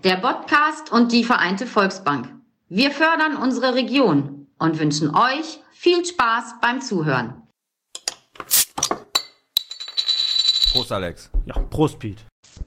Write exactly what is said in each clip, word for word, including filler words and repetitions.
der Podcast und die Vereinte Volksbank. Wir fördern unsere Region und wünschen euch viel Spaß beim Zuhören. Prost, Alex. Ja, Prost, Piet.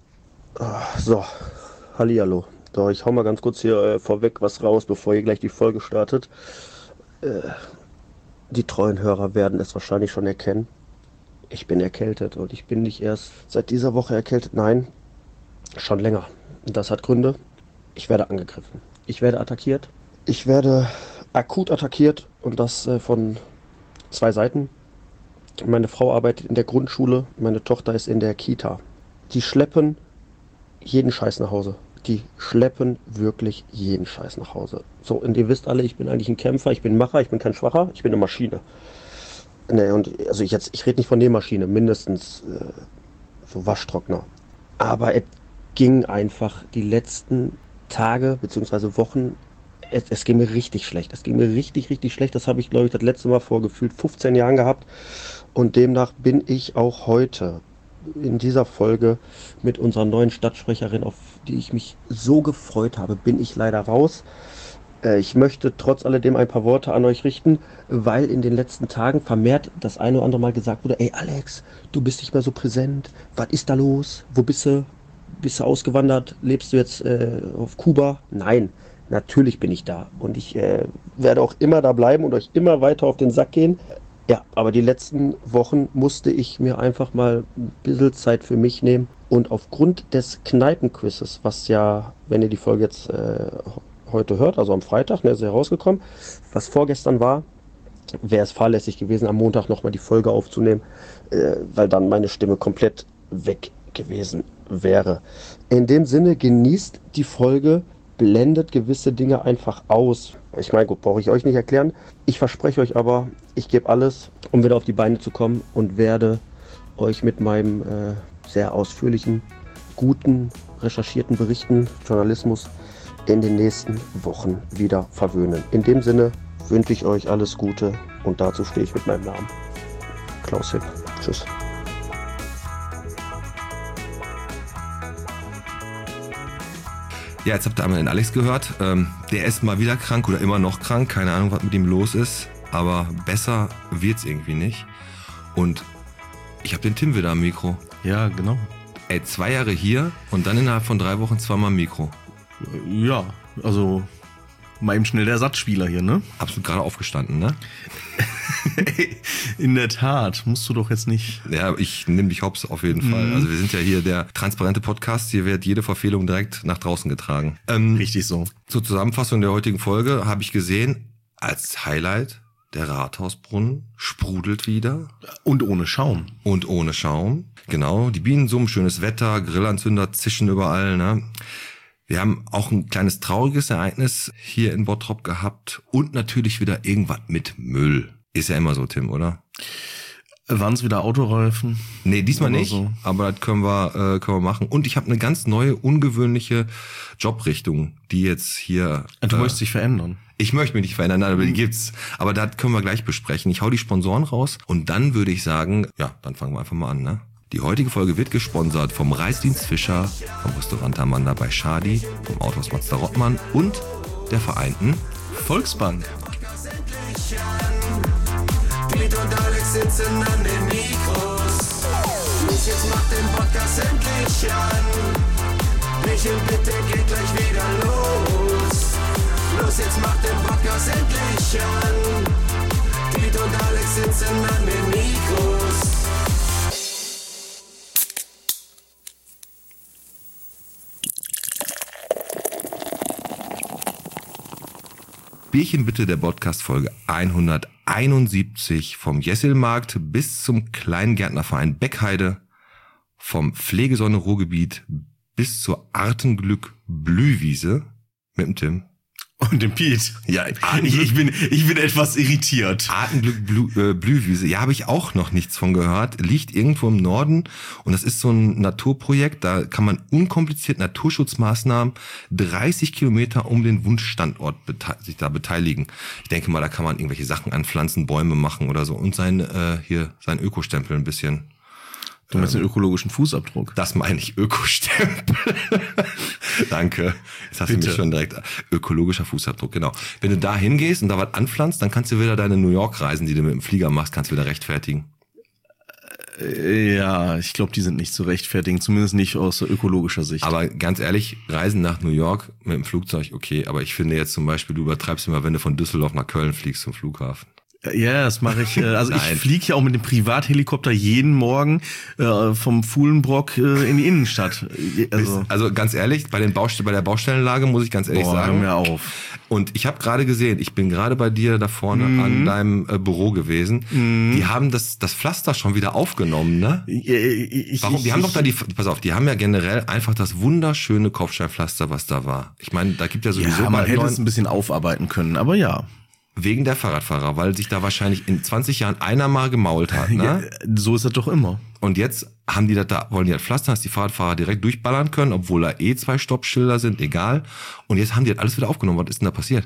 So, hallihallo. So, ich hau mal ganz kurz hier äh, vorweg was raus, bevor hier gleich die Folge startet. Äh, die treuen Hörer werden es wahrscheinlich schon erkennen. Ich bin erkältet und ich bin nicht erst seit dieser Woche erkältet. Nein, schon länger. Und das hat Gründe. Ich werde angegriffen. Ich werde attackiert. Ich werde akut attackiert und das äh, von zwei Seiten. Meine Frau arbeitet in der Grundschule, meine Tochter ist in der Kita. Die schleppen jeden Scheiß nach Hause. Die schleppen wirklich jeden Scheiß nach Hause. So, und ihr wisst alle, ich bin eigentlich ein Kämpfer, ich bin ein Macher, ich bin kein Schwacher, ich bin eine Maschine. Ne, und also ich jetzt, ich rede nicht von der Maschine, mindestens äh, so Waschtrockner. Aber es ging einfach die letzten Tage bzw. Wochen, es, es ging mir richtig schlecht. Es ging mir richtig, richtig schlecht. Das habe ich, glaube ich, das letzte Mal vor gefühlt fünfzehn Jahren gehabt. Und demnach bin ich auch heute in dieser Folge mit unserer neuen Stadtsprecherin, auf die ich mich so gefreut habe, bin ich leider raus. Äh, ich möchte trotz alledem ein paar Worte an euch richten, weil in den letzten Tagen vermehrt das eine oder andere Mal gesagt wurde, ey Alex, du bist nicht mehr so präsent. Was ist da los? Wo bist du? Bist du ausgewandert? Lebst du jetzt äh, auf Kuba? Nein, natürlich bin ich da. Und ich äh, werde auch immer da bleiben und euch immer weiter auf den Sack gehen. Ja, aber die letzten Wochen musste ich mir einfach mal ein bisschen Zeit für mich nehmen. Und aufgrund des Kneipenquizzes, was ja, wenn ihr die Folge jetzt äh, heute hört, also am Freitag, ne, ist ja rausgekommen, was vorgestern war, wäre es fahrlässig gewesen, am Montag nochmal die Folge aufzunehmen, äh, weil dann meine Stimme komplett weg gewesen wäre. In dem Sinne, genießt die Folge, blendet gewisse Dinge einfach aus. Ich meine, gut, brauche ich euch nicht erklären. Ich verspreche euch aber, ich gebe alles, um wieder auf die Beine zu kommen und werde euch mit meinem äh, sehr ausführlichen, guten, recherchierten Berichten, Journalismus in den nächsten Wochen wieder verwöhnen. In dem Sinne wünsche ich euch alles Gute und dazu stehe ich mit meinem Namen. Klaus Hipp. Tschüss. Ja, jetzt habt ihr einmal den Alex gehört. Ähm, der ist mal wieder krank oder immer noch krank. Keine Ahnung, was mit ihm los ist. Aber besser wird's irgendwie nicht. Und ich habe den Tim wieder am Mikro. Ja, genau. Ey, zwei Jahre hier und dann innerhalb von drei Wochen zweimal Mikro. Ja, also mal eben schnell der Ersatzspieler hier, ne? Absolut gerade aufgestanden, ne? In der Tat, musst du doch jetzt nicht. Ja, ich nehme dich hops auf jeden Fall. Mhm. Also wir sind ja hier der transparente Podcast. Hier wird jede Verfehlung direkt nach draußen getragen. Ähm, Richtig so. Zur Zusammenfassung der heutigen Folge habe ich gesehen, als Highlight, der Rathausbrunnen sprudelt wieder. Und ohne Schaum. Und ohne Schaum. Genau, die Bienen summen, schönes Wetter, Grillanzünder zischen überall, ne? Wir haben auch ein kleines trauriges Ereignis hier in Bottrop gehabt und natürlich wieder irgendwas mit Müll. Ist ja immer so, Tim, oder? Waren es wieder Autoreifen? Nee, diesmal Oder nicht, so. aber das können wir, äh, können wir machen. Und ich habe eine ganz neue, ungewöhnliche Jobrichtung, die jetzt hier... Du äh, möchtest dich verändern. Ich möchte mich nicht verändern, aber die gibt's. Aber das können wir gleich besprechen. Ich hau die Sponsoren raus und dann würde ich sagen, ja, dann fangen wir einfach mal an, ne? Die heutige Folge wird gesponsert vom Reisdienst Fischer, vom Restaurant Amanda bei Schadi, vom Autohaus Mazda Rottmann und der Vereinten Volksbank. Piet und Alex sitzen an den Mikros. Los, jetzt macht den Podcast endlich an. Michel, bitte geht gleich wieder los. Los, jetzt macht den Podcast endlich an. Piet und Alex sitzen an den Mikros. Bierchen bitte, der Podcast-Folge hunderteinundsiebzig vom Jesselmarkt bis zum Kleingärtnerverein Beckheide, vom Pflegesonne Ruhrgebiet bis zur Artenglück Blühwiese mit dem Tim. Und dem Piet. Ja, ich, ich bin ich bin etwas irritiert. Artenglück Blü, äh, Blühwiese, ja, habe ich auch noch nichts von gehört. Liegt irgendwo im Norden und das ist so ein Naturprojekt, da kann man unkompliziert Naturschutzmaßnahmen dreißig Kilometer um den Wunschstandort bete- sich da beteiligen. Ich denke mal, da kann man irgendwelche Sachen anpflanzen, Bäume machen oder so und sein äh, hier sein Ökostempel ein bisschen Du meinst den ökologischen Fußabdruck? Das meine ich, Ökostempel. Danke. Jetzt hast Bitte. du mich schon direkt. Ökologischer Fußabdruck, genau. Wenn du da hingehst und da was anpflanzt, dann kannst du wieder deine New York-Reisen, die du mit dem Flieger machst, kannst du wieder rechtfertigen. Ja, ich glaube, die sind nicht zu rechtfertigen, zumindest nicht aus ökologischer Sicht. Aber ganz ehrlich, Reisen nach New York mit dem Flugzeug, okay. Aber ich finde jetzt zum Beispiel, du übertreibst immer, wenn du von Düsseldorf nach Köln fliegst zum Flughafen. Ja, das mache ich. äh, Also ich Nein. fliege ja auch mit dem Privathelikopter jeden Morgen äh, vom Fuhlenbrock äh, in die Innenstadt. Also, Also ganz ehrlich, bei den Baustell- bei der Baustellenlage muss ich ganz ehrlich boah, hör sagen. mir auf. Und ich habe gerade gesehen, ich bin gerade bei dir da vorne an deinem äh, Büro gewesen. Die haben das das Pflaster schon wieder aufgenommen, ne? Ich, ich, Warum? Die haben ich, doch da die, pass auf, die haben ja generell einfach das wunderschöne Kopfsteinpflaster, was da war. Ich meine, da gibt ja sowieso Ja, man bald hätte neuen- es ein bisschen aufarbeiten können, aber ja. wegen der Fahrradfahrer, weil sich da wahrscheinlich in zwanzig Jahren einer mal gemault hat, ja. ne? So ist das doch immer. Und jetzt haben die das da, wollen die das pflastern, dass die Fahrradfahrer direkt durchballern können, obwohl da eh zwei Stoppschilder sind, egal. Und jetzt haben die das alles wieder aufgenommen. Was ist denn da passiert?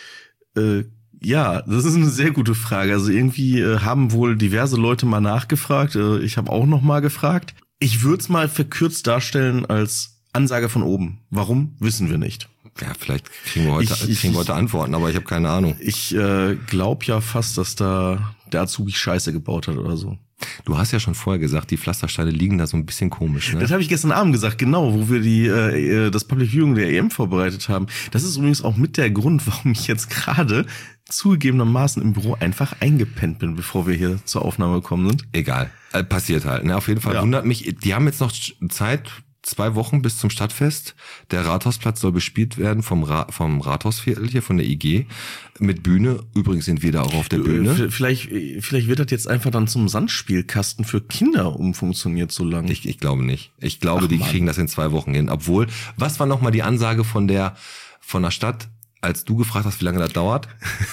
Äh, ja, das ist eine sehr gute Frage. Also irgendwie äh, haben wohl diverse Leute mal nachgefragt. Äh, ich habe auch noch mal gefragt. Ich würde es mal verkürzt darstellen als Ansage von oben. Warum, wissen wir nicht. Ja, vielleicht kriegen wir heute, Ich- ich- kriegen wir heute Antworten, aber ich habe keine Ahnung. Ich äh, glaube ja fast, dass da der Azubi Scheiße gebaut hat oder so. Du hast ja schon vorher gesagt, die Pflastersteine liegen da so ein bisschen komisch, ne? Das habe ich gestern Abend gesagt, genau, wo wir die äh, das Public Viewing der E M vorbereitet haben. Das ist übrigens auch mit der Grund, warum ich jetzt gerade zugegebenermaßen im Büro einfach eingepennt bin, bevor wir hier zur Aufnahme gekommen sind. Egal. Äh, passiert halt. Ne? Auf jeden Fall Ja. wundert mich, die haben jetzt noch Zeit, zwei Wochen bis zum Stadtfest. Der Rathausplatz soll bespielt werden vom, Ra vom Rathausviertel hier, von der I G, mit Bühne. Übrigens sind wir da auch auf der Bühne. V- Vielleicht, vielleicht wird das jetzt einfach dann zum Sandspielkasten für Kinder umfunktioniert so lange. Ich, ich glaube nicht. Ich glaube, Ach, die Mann. kriegen das in zwei Wochen hin. Obwohl, was war nochmal die Ansage von der, von der Stadt, als du gefragt hast, wie lange das dauert?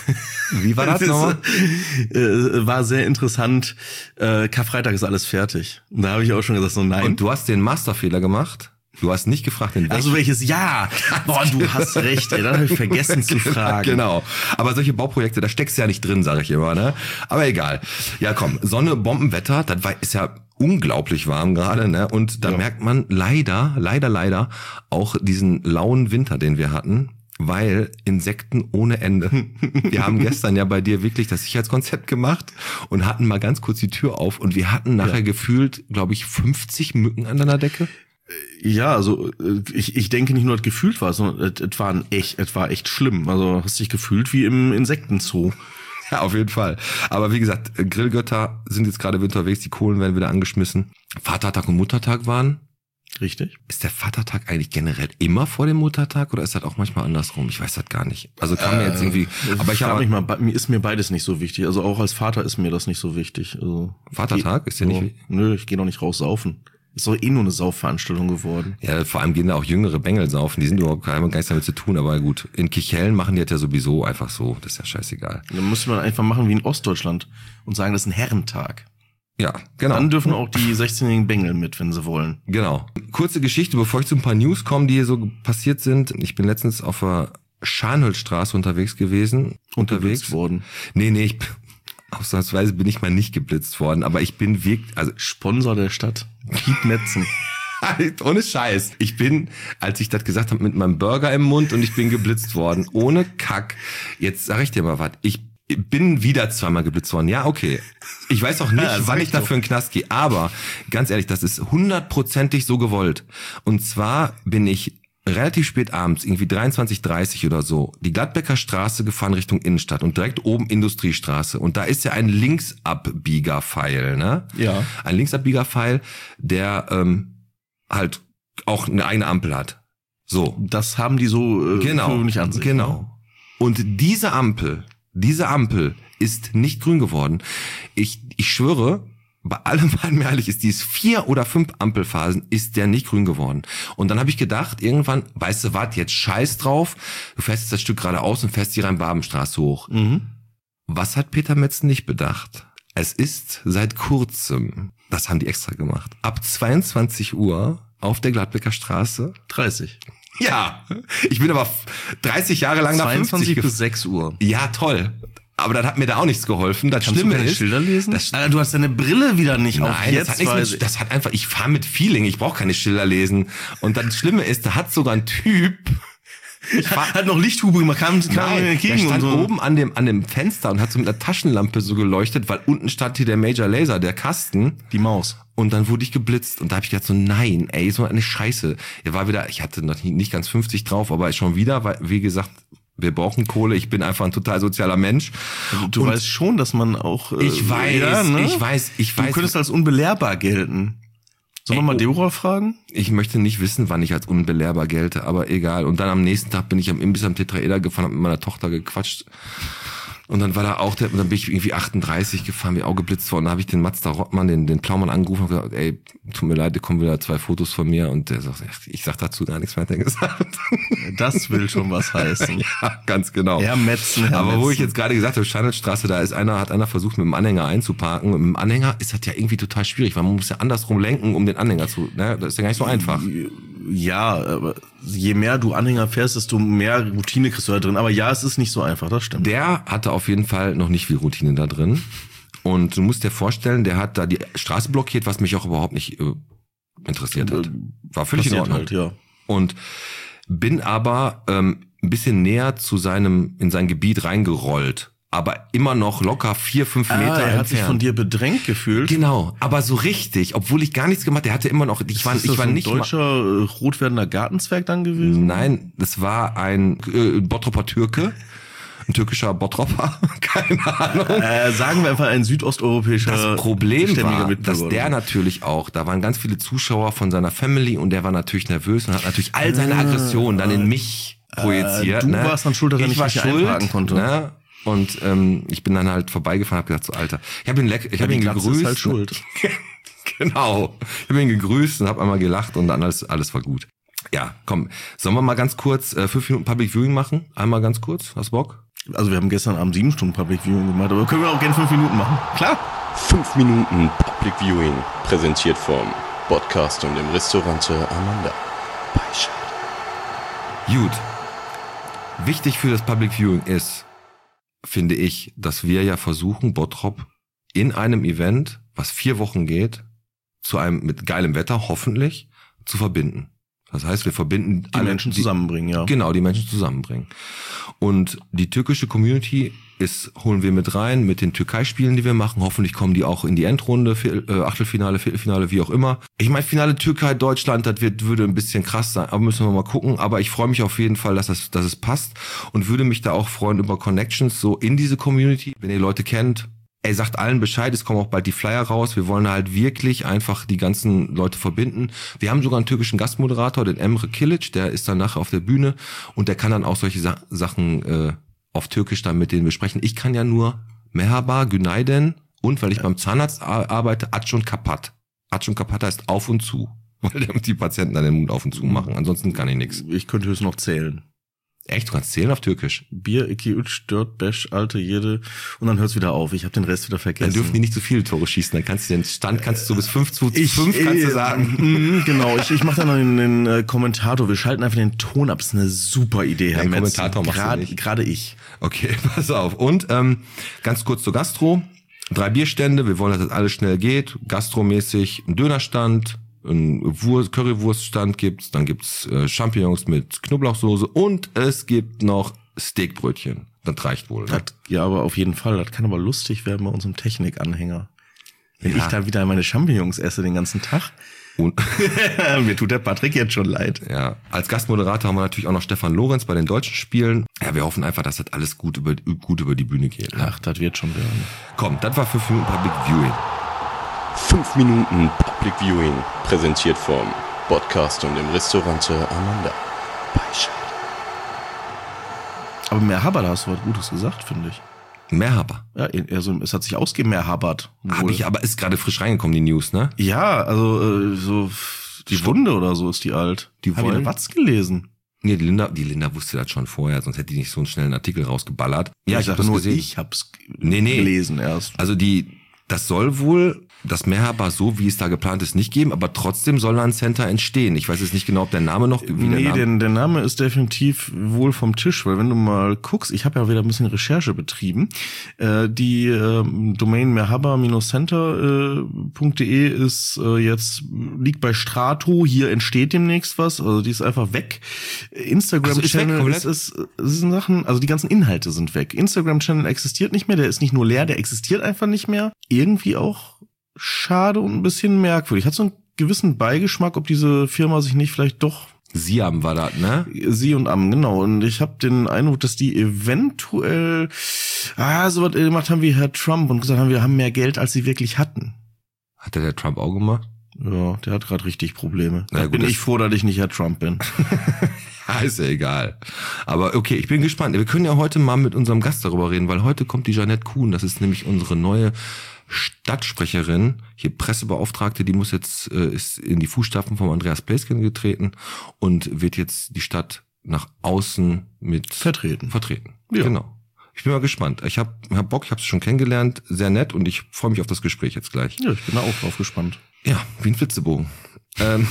Wie war das Das nochmal? ist, äh, war sehr interessant. Äh, Karfreitag ist alles fertig. Und da habe ich auch schon gesagt, so nein. Und du hast den Masterfehler gemacht. Du hast nicht gefragt, in Also welches Ja? Boah, du hast recht, ey, dann habe ich vergessen zu fragen. Genau. Aber solche Bauprojekte, da steckst du ja nicht drin, sage ich immer, ne? Aber egal. Ja, komm, Sonne, Bombenwetter, das war, ist ja unglaublich warm gerade, ne? Und da Ja. merkt man leider, leider, leider auch diesen lauen Winter, den wir hatten. Weil Insekten ohne Ende. Wir haben gestern ja bei dir wirklich das Sicherheitskonzept gemacht und hatten mal ganz kurz die Tür auf und wir hatten nachher Ja. gefühlt, glaube ich, fünfzig Mücken an deiner Decke. Ja, also äh, ich, ich denke nicht nur, dass gefühlt war, sondern es, es, war ein echt, es war echt schlimm. Also hast dich gefühlt wie im Insektenzoo. Ja, auf jeden Fall. Aber wie gesagt, Grillgötter sind jetzt gerade wieder unterwegs, die Kohlen werden wieder angeschmissen. Vatertag und Muttertag waren. Richtig? Ist der Vatertag eigentlich generell immer vor dem Muttertag oder ist das auch manchmal andersrum? Ich weiß das gar nicht. Also kam mir jetzt irgendwie, aber ich frag habe mich mal, bei- mir ist mir beides nicht so wichtig. Also auch als Vater ist mir das nicht so wichtig. Also Vatertag ist ja nicht so, wie- Nö, ich gehe doch nicht raus saufen. Ist doch eh nur eine Saufveranstaltung geworden. ja, vor allem gehen da auch jüngere Bengel saufen, die sind überhaupt haben gar nichts damit zu tun, aber gut. In Kichellen machen die das ja sowieso einfach so, das ist ja scheißegal. Dann müsste man einfach machen wie in Ostdeutschland und sagen, das ist ein Herrentag. Ja, genau. Dann dürfen auch die sechzehnjährigen Bengel mit, wenn sie wollen. Genau. Kurze Geschichte, bevor ich zu ein paar News komme, die hier so passiert sind. Ich bin letztens auf der Scharnhölzstraße unterwegs gewesen. Unterwegs Geblitzt worden. Nee, nee, ich, ausnahmsweise bin ich mal nicht geblitzt worden, aber ich bin wirklich, also Sponsor der Stadt. Piet Metzen. ohne Scheiß. Ich bin, als ich das gesagt habe, mit meinem Burger im Mund und ich bin geblitzt worden. Ohne Kack. Jetzt sag ich dir mal was. Ich bin wieder zweimal geblitzt worden. Ja, okay. Ich weiß auch nicht, Ja, sag wann ich ich dafür doch. in den Knast gehe. Aber ganz ehrlich, das ist hundertprozentig so gewollt. Und zwar bin ich relativ spät abends, irgendwie dreiundzwanzig Uhr dreißig oder so, die Gladbecker Straße gefahren Richtung Innenstadt und direkt oben Industriestraße. Und da ist ja ein Linksabbiegerpfeil, ne? Ja. Ein Linksabbiegerpfeil, der ähm, halt auch eine eigene Ampel hat. So. Das haben die so äh, Genau. nicht an sich. Genau. Und diese Ampel, diese Ampel ist nicht grün geworden. Ich, ich schwöre, bei allem, was mir heilig ist, dieses vier oder fünf Ampelphasen ist der nicht grün geworden. Und dann habe ich gedacht, irgendwann, weißt du was, jetzt scheiß drauf, du fährst jetzt das Stück geradeaus und fährst die Rhein-Baben-Straße hoch. Mhm. Was hat Peter Metzen nicht bedacht? Es ist seit kurzem, das haben die extra gemacht, ab zweiundzwanzig Uhr auf der Gladbecker Straße. dreißig. Ja, ich bin aber dreißig Jahre lang nach fünfzig zweiundzwanzig gef- bis sechs Uhr. Ja, toll. Aber das hat mir da auch nichts geholfen. Das Kannst Schlimme du keine ist, Schilder lesen? Das, Alter, du hast deine Brille wieder nicht auf. nein, Jetzt das hat nichts weiß mit, das hat einfach, ich fahre mit Feeling, ich brauche keine Schilder lesen. Und das Schlimme ist, da hat sogar ein Typ, ich fahr, hat noch Lichthupe gemacht, kam, kam nein, der entgegen stand und so. oben an dem, an dem Fenster und hat so mit einer Taschenlampe so geleuchtet, weil unten stand hier der Major Laser, der Kasten. Die Maus. Und dann wurde ich geblitzt und da habe ich gedacht so, nein, ey, so eine Scheiße. Er war wieder, ich hatte noch nicht ganz fünfzig drauf, aber schon wieder, weil, wie gesagt, wir brauchen Kohle, ich bin einfach ein total sozialer Mensch. Also, du und weißt schon, dass man auch... Äh, ich weiß, ja, ne? ich weiß, ich weiß. Du könntest als unbelehrbar gelten. Sollen wir mal Deborah fragen? Ich möchte nicht wissen, wann ich als unbelehrbar gelte, aber egal. Und dann am nächsten Tag bin ich am Imbiss am Tetraeder gefahren, hab mit meiner Tochter gequatscht. Und dann war da auch der, und dann bin ich irgendwie achtunddreißig gefahren, bin auch geblitzt worden. Da habe ich den Mazda Rottmann, den, den Plaumann angerufen und gesagt, ey, tut mir leid, da kommen wieder zwei Fotos von mir. Und der sagt, ich sag dazu gar nichts mehr, hat er gesagt. Das will schon was heißen. Ja, ganz genau. Herr Metzen, Herr Aber Metzen. wo ich jetzt gerade gesagt habe, Schandelstraße, da ist einer, hat einer versucht, mit dem Anhänger einzuparken. Und mit dem Anhänger ist das ja irgendwie total schwierig, weil man muss ja andersrum lenken, um den Anhänger zu, ne, das ist ja gar nicht so einfach. Ja, aber je mehr du Anhänger fährst, desto mehr Routine kriegst du da drin. Aber ja, es ist nicht so einfach, das stimmt. Der hatte auf jeden Fall noch nicht viel Routine da drin. Und du musst dir vorstellen, der hat da die Straße blockiert, was mich auch überhaupt nicht äh, interessiert hat. War völlig in Passiert Ordnung. halt, ja. Und bin aber ähm, ein bisschen näher zu seinem, in sein Gebiet reingerollt. Aber immer noch locker vier, fünf Ah, Meter er entfernt. hat sich von dir bedrängt gefühlt. Genau, aber so richtig, obwohl ich gar nichts gemacht, der hatte immer noch, ich war, ist ich das war so ein nicht mal, deutscher äh, rot werdender Gartenzwerg dann gewesen? nein, das war ein äh, Bottropper Türke, ein türkischer Bottropper, keine Ahnung. Äh, sagen wir einfach ein südosteuropäischer Das Problem stämmiger war, Mitbürger dass der oder so. natürlich auch, da waren ganz viele Zuschauer von seiner Family und der war natürlich nervös und hat natürlich all seine Aggressionen dann in mich projiziert. du ne? warst dann schuld, dass er ich nicht war richtig schuld, einparken konnte. Ne? Und ähm, ich bin dann halt vorbeigefahren, hab gesagt so, Alter, ich habe ihn leck, ich Ja, habe die ihn Glatze gegrüßt. ist halt schuld. Genau. Ich habe ihn gegrüßt und habe einmal gelacht und dann alles alles war gut. Ja, komm, sollen wir mal ganz kurz äh, fünf Minuten Public Viewing machen? Einmal ganz kurz, hast Bock? Also wir haben gestern Abend sieben Stunden Public Viewing gemacht, aber können wir auch gerne fünf Minuten machen. Klar. Fünf Minuten Public Viewing, präsentiert vom Podcast und dem Restaurant Amanda bei Schade. Gut. Wichtig für das Public Viewing ist, finde ich, dass wir ja versuchen, Bottrop in einem Event, was vier Wochen geht, zu einem mit geilem Wetter hoffentlich zu verbinden. Das heißt, wir verbinden Die alle Menschen zusammenbringen, ja. Genau, die Menschen zusammenbringen. Und die türkische Community ist, holen wir mit rein mit den Türkei-Spielen, die wir machen. Hoffentlich kommen die auch in die Endrunde, Vier- äh, Achtelfinale, Viertelfinale, wie auch immer. Ich meine, Finale Türkei, Deutschland, das wird, würde ein bisschen krass sein, aber müssen wir mal gucken. Aber ich freue mich auf jeden Fall, dass das, dass es passt und würde mich da auch freuen über Connections so in diese Community. Wenn ihr Leute kennt, ey, sagt allen Bescheid, es kommen auch bald die Flyer raus. Wir wollen halt wirklich einfach die ganzen Leute verbinden. Wir haben sogar einen türkischen Gastmoderator, den Emre Kilic, der ist dann nachher auf der Bühne und der kann dann auch solche Sa- Sachen äh, auf Türkisch dann mit denen besprechen. Ich kann ja nur Merhaba, Günaydin und, weil ich beim Zahnarzt ar- arbeite, Acun Kapat. Acun Kapat heißt auf und zu, weil die Patienten dann den Mund auf und zu machen. Ansonsten kann ich nichts. Ich könnte höchstens noch zählen. Echt, du kannst zählen auf Türkisch? Bier, iki, üç, dört, beş, alte, jede. Und dann hört's wieder auf. Ich habe den Rest wieder vergessen. Dann dürfen die nicht zu viele Tore schießen. Dann kannst du den Stand, kannst du so bis fünf zu fünf äh, kannst du sagen. mm, Genau, ich, ich mache dann noch den, den äh, Kommentator. Wir schalten einfach den Ton ab. Das ist eine super Idee, Herr Den Metz. Kommentator machst du Gerade nicht. gerade ich. Okay, pass auf. Und ähm, ganz kurz zur Gastro. Drei Bierstände. Wir wollen, dass das alles schnell geht. Gastromäßig ein Dönerstand, ein Wurst, Currywurststand gibt's. Dann gibt's äh, Champignons mit Knoblauchsoße und es gibt noch Steakbrötchen. Das reicht wohl. Ne? Das, ja, aber auf jeden Fall. Das kann aber lustig werden bei unserem Technikanhänger. Wenn Ja. ich da wieder meine Champignons esse den ganzen Tag. Und Mir tut der Patrick jetzt schon leid. ja, als Gastmoderator haben wir natürlich auch noch Stefan Lorenz bei den deutschen Spielen. Ja, wir hoffen einfach, dass das alles gut über gut über die Bühne geht. Ne? Ach, das wird schon werden. Komm, das war fünf Minuten Public Viewing. Fünf Minuten Public Viewing, präsentiert vom Podcast und dem Restaurant Amanda bei Schade. Aber Merhaba, da hast du was Gutes gesagt, finde ich. Merhaba. Ja, also es hat sich ausgegeben, Merhabat. Habe ich aber, ist gerade frisch reingekommen, die News, ne? Ja, also äh, so die Wunde oder so ist die alt. Die Hab ich wollen- in Watz gelesen. Nee, die Linda, die Linda wusste das schon vorher, sonst hätte die nicht so einen schnellen Artikel rausgeballert. Ja, ich, sag habe das nur, gesehen. ich hab's Nee, nee. gelesen erst. Also die, das soll wohl das Merhaba so, wie es da geplant ist, nicht geben, aber trotzdem soll da ein Center entstehen. Ich weiß jetzt nicht genau, ob der Name noch... Wie nee, der, Name der, der Name ist definitiv wohl vom Tisch, weil wenn du mal guckst, ich habe ja wieder ein bisschen Recherche betrieben, äh, die äh, Domain merhaba center punkt de ist äh, jetzt, liegt bei Strato, hier entsteht demnächst was, also die ist einfach weg. Instagram-Channel ist, ist, ist, ist Sachen, also die ganzen Inhalte sind weg. Instagram-Channel existiert nicht mehr, der ist nicht nur leer, der existiert einfach nicht mehr. Irgendwie auch schade und ein bisschen merkwürdig. Hat so einen gewissen Beigeschmack, ob diese Firma sich nicht vielleicht doch... Siam war das, ne? Sie und Am, genau. Und ich habe den Eindruck, dass die eventuell ah, so was gemacht haben wie Herr Trump und gesagt haben, wir haben mehr Geld, als sie wirklich hatten. Hat der, der Trump auch gemacht? Ja, der hat gerade richtig Probleme. Na Da gut, bin das- ich froh, dass ich nicht Herr Trump bin. Ja, ist ja egal. Aber okay, ich bin gespannt. Wir können ja heute mal mit unserem Gast darüber reden, weil heute kommt die Jeanette Kuhn. Das ist nämlich unsere neue Stadtsprecherin, hier Pressebeauftragte, die muss jetzt, äh, ist in die Fußstapfen von Andreas Pleesken getreten und wird jetzt die Stadt nach außen mit Vertreten. Vertreten. Ja. Genau. Ich bin mal gespannt. Ich hab, hab Bock, ich habe es schon kennengelernt, sehr nett und ich freue mich auf das Gespräch jetzt gleich. Ja, ich bin da auch drauf gespannt. Ja, wie ein Flitzebogen. ähm,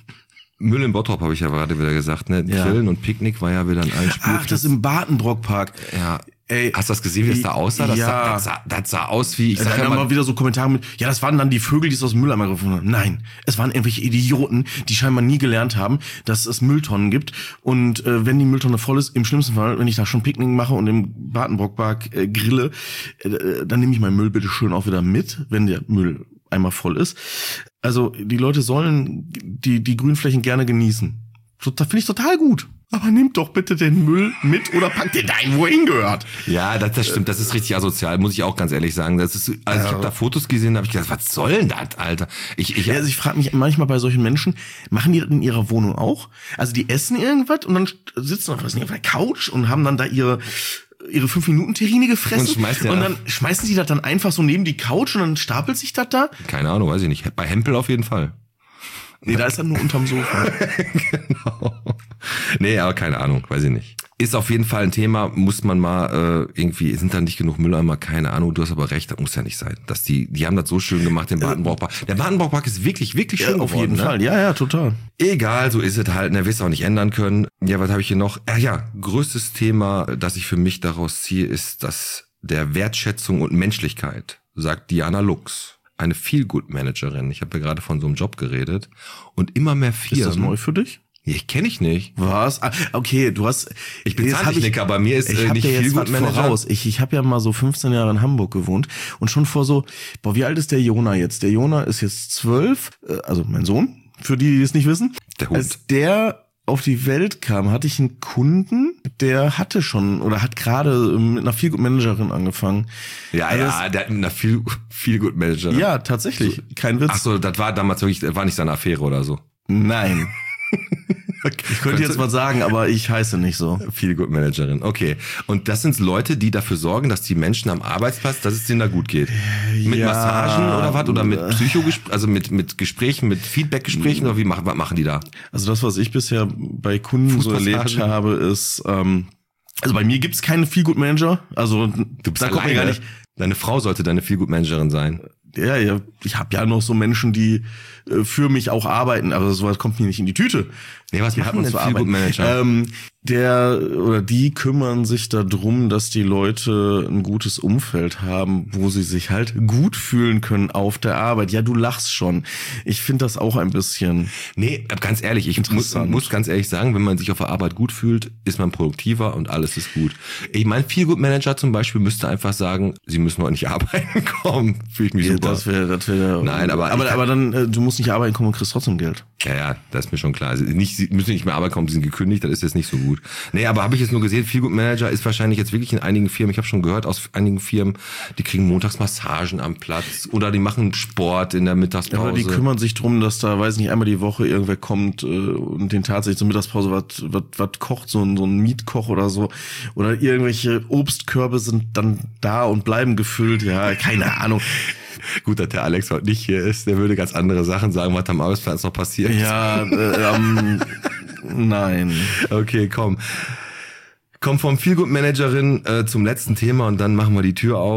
Müll im Bottrop habe ich ja gerade wieder gesagt, ne? Ja. Grillen und Picknick war ja wieder ein Einspiel. Ach, das im Bartenbrockpark. Ja. Ey, Hast du das gesehen, wie das da aussah? Das, ja. sah, das, sah, das sah aus wie, ich Da sag ja haben mal, mal wieder so Kommentare mit, ja, das waren dann die Vögel, die es aus dem Mülleimer gefunden haben. Nein, es waren irgendwelche Idioten, die scheinbar nie gelernt haben, dass es Mülltonnen gibt. Und äh, wenn die Mülltonne voll ist, im schlimmsten Fall, wenn ich da schon Picknick mache und im Bartenbrockpark äh, grille, äh, dann nehme ich meinen Müll bitte schön auch wieder mit, wenn der Müll einmal voll ist. Also die Leute sollen die, die Grünflächen gerne genießen. So, das finde ich total gut. Aber nehmt doch bitte den Müll mit oder packt den dahin, wo er hingehört. ja, das, das stimmt, das ist richtig asozial, muss ich auch ganz ehrlich sagen. Das ist, also ich habe da Fotos gesehen, da habe ich gedacht, was soll denn das, Alter? Ich, ich, Ja, also ich frage mich manchmal bei solchen Menschen, machen die das in ihrer Wohnung auch? Also die essen irgendwas und dann sitzen auf, weiß nicht, auf der Couch und haben dann da ihre ihre fünf Minuten Terrine gefressen Und schmeißen ja und nach. dann schmeißen sie das dann einfach so neben die Couch und dann stapelt sich das da? keine Ahnung, weiß ich nicht. Bei Hempel auf jeden Fall. Nee, da ist dann nur unterm Sofa. Genau. Nee, aber keine Ahnung, weiß ich nicht. Ist auf jeden Fall ein Thema, muss man mal äh, irgendwie, sind da nicht genug Mülleimer, keine Ahnung, du hast aber recht, das muss ja nicht sein. Dass die, die haben das so schön gemacht, den Badenbrockpark. Der Badenbrockpark ist wirklich, wirklich schön Ja, auf geworden, jeden ne? Fall, ja, ja, total. Egal, so ist es halt, ne, wirst du auch nicht ändern können. Ja, was habe ich hier noch? Ja, ja, größtes Thema, das ich für mich daraus ziehe, ist das der Wertschätzung und Menschlichkeit, sagt Diana Lux. Eine Feel-Good-Managerin. Ich habe ja gerade von so einem Job geredet. Und immer mehr Firmen. Ist das neu für dich? Ja, ich kenne ich nicht. Was? Ah, okay, du hast. Ich bin jetzt hab Zahntechniker, bei mir ist ich äh, hab nicht dir jetzt was Feel-Good-Manager. voraus. Ich, ich habe ja mal so fünfzehn Jahre in Hamburg gewohnt und schon vor so, boah, wie alt ist der Jona jetzt? Der Jona ist jetzt zwölf, äh, also mein Sohn, für die, die es nicht wissen. Der Hund. Als der auf die Welt kam, hatte ich einen Kunden, der hatte schon oder hat gerade mit einer Feel-Good-Managerin angefangen. Ja, Also ja, der hat eine Feel, Feel-Good-Managerin. Ja, tatsächlich. Kein Witz. Ach so, das war damals wirklich, das war nicht seine Affäre oder so. Nein. Ich könnte jetzt mal sagen, aber ich heiße nicht so. Feel-Good-Managerin, okay. Und das sind Leute, die dafür sorgen, dass die Menschen am Arbeitsplatz, dass es denen da gut geht. Mit Ja. Massagen oder was? Oder mit Psychogesprächen, also mit, mit Gesprächen, mit Feedback-Gesprächen oder wie machen, was machen die da? Also das, was ich bisher bei Kunden so Fußmassagen. erlebt habe, ist, ähm, also bei mir gibt's keine Feel-Good-Manager. Also Du bist da kommt mir alleine. gar nicht. Deine Frau sollte deine Feel-Good-Managerin sein. Ja, ja, ich habe ja noch so Menschen, die äh, für mich auch arbeiten, aber sowas kommt mir nicht in die Tüte. Nee, was Die machen hat man denn zu arbeiten. Feel-Good-Manager? Ähm, der oder die kümmern sich darum, dass die Leute ein gutes Umfeld haben, wo sie sich halt gut fühlen können auf der Arbeit. Ja, du lachst schon. Ich finde das auch ein bisschen. Nee, ganz ehrlich, ich muss, Interessant. muss ganz ehrlich sagen, wenn man sich auf der Arbeit gut fühlt, ist man produktiver und alles ist gut. Ich mein Feel-Good-Manager zum Beispiel müsste einfach sagen, sie müssen heute nicht arbeiten kommen. Fühle ich mich super. Das wäre, das wäre. Nein, aber ich aber, kann- aber dann, äh, du musst nicht arbeiten kommen und kriegst trotzdem Geld. Ja, ja, das ist mir schon klar. Also nicht, sie müssen nicht mehr arbeiten kommen, sie sind gekündigt, das ist jetzt nicht so gut. Nee, aber habe ich jetzt nur gesehen, Feel Good Manager ist wahrscheinlich jetzt wirklich in einigen Firmen, ich habe schon gehört aus einigen Firmen, die kriegen montags Massagen am Platz oder die machen Sport in der Mittagspause. Ja, oder die kümmern sich drum, dass da, weiß nicht, einmal die Woche irgendwer kommt äh, und den tatsächlich zur Mittagspause was was was kocht, so ein so ein Mietkoch oder so. Oder irgendwelche Obstkörbe sind dann da und bleiben gefüllt. Ja, keine Ahnung. Gut, dass der Alex heute nicht hier ist, der würde ganz andere Sachen sagen, was am Arbeitsplatz noch passiert. Ja, äh, ähm, nein. Okay, komm. Komm vom Feelgood Managerin äh, zum letzten Thema und dann machen wir die Tür auf.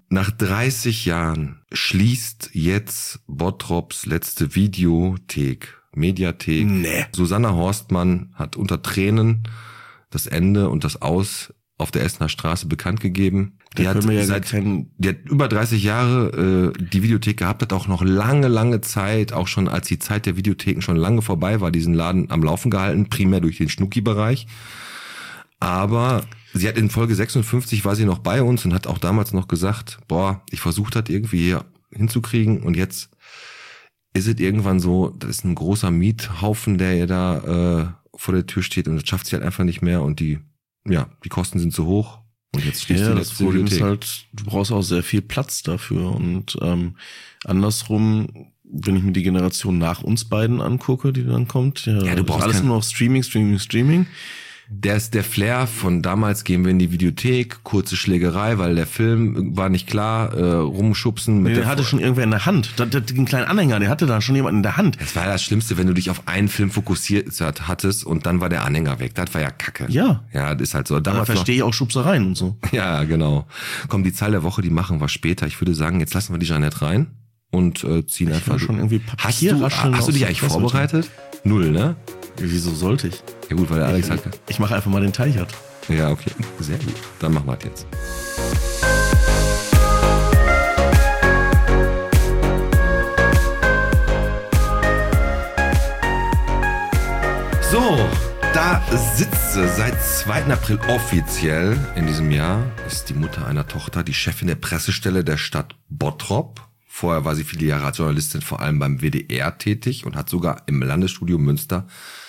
Nach dreißig Jahren schließt jetzt Bottrops letzte Videothek, Mediathek. Nee. Susanna Horstmann hat unter Tränen das Ende und das Aus auf der Essener Straße bekannt gegeben. Die Da hat, können wir ja seit, gar keinen- die hat über dreißig Jahre äh, die Videothek gehabt, hat auch noch lange, lange Zeit, auch schon als die Zeit der Videotheken schon lange vorbei war, diesen Laden am Laufen gehalten, primär durch den Schnucki-Bereich. Aber sie hat in Folge sechsundfünfzig war sie noch bei uns und hat auch damals noch gesagt, boah, ich versucht das irgendwie hier hinzukriegen und jetzt ist es irgendwann so, das ist ein großer Miethaufen, der ihr da äh, vor der Tür steht und das schafft sie halt einfach nicht mehr und die, ja, die Kosten sind zu hoch und jetzt schließt Ja, die das letzte Problem ist Bibliothek. halt, du brauchst auch sehr viel Platz dafür und ähm, andersrum, wenn ich mir die Generation nach uns beiden angucke, die dann kommt, ja, Ja, du brauchst alles kein- nur noch Streaming, Streaming, Streaming. Der ist der Flair von damals, gehen wir in die Videothek, kurze Schlägerei, weil der Film war nicht klar, äh, rumschubsen. Mit Der der hatte schon irgendwer in der Hand. Der, der, den kleinen Anhänger, der hatte da schon jemand in der Hand. Das war ja das Schlimmste, wenn du dich auf einen Film fokussiert hattest und dann war der Anhänger weg. Das war ja Kacke. Ja. Ja, das ist halt so. Da Damals noch, verstehe ich auch Schubsereien und so. ja, genau. Komm, die Zahl der Woche, die machen wir später. Ich würde sagen, jetzt lassen wir die Jeanette rein und äh, ziehen einfach. will schon irgendwie hast du, Papierrascheln hast du dich aus- eigentlich was wollte ich? vorbereitet? Null, ne? Wieso sollte ich? Ja gut, weil der Alex halt. Ich mache einfach mal den Teichert. Ja, okay. Sehr gut. Dann machen wir das jetzt. So, da sitzt sie seit zweiten April offiziell in diesem Jahr, ist die Mutter einer Tochter, die Chefin der Pressestelle der Stadt Bottrop. Vorher war sie viele Jahre als Journalistin vor allem beim W D R tätig und hat sogar im Landesstudio Münster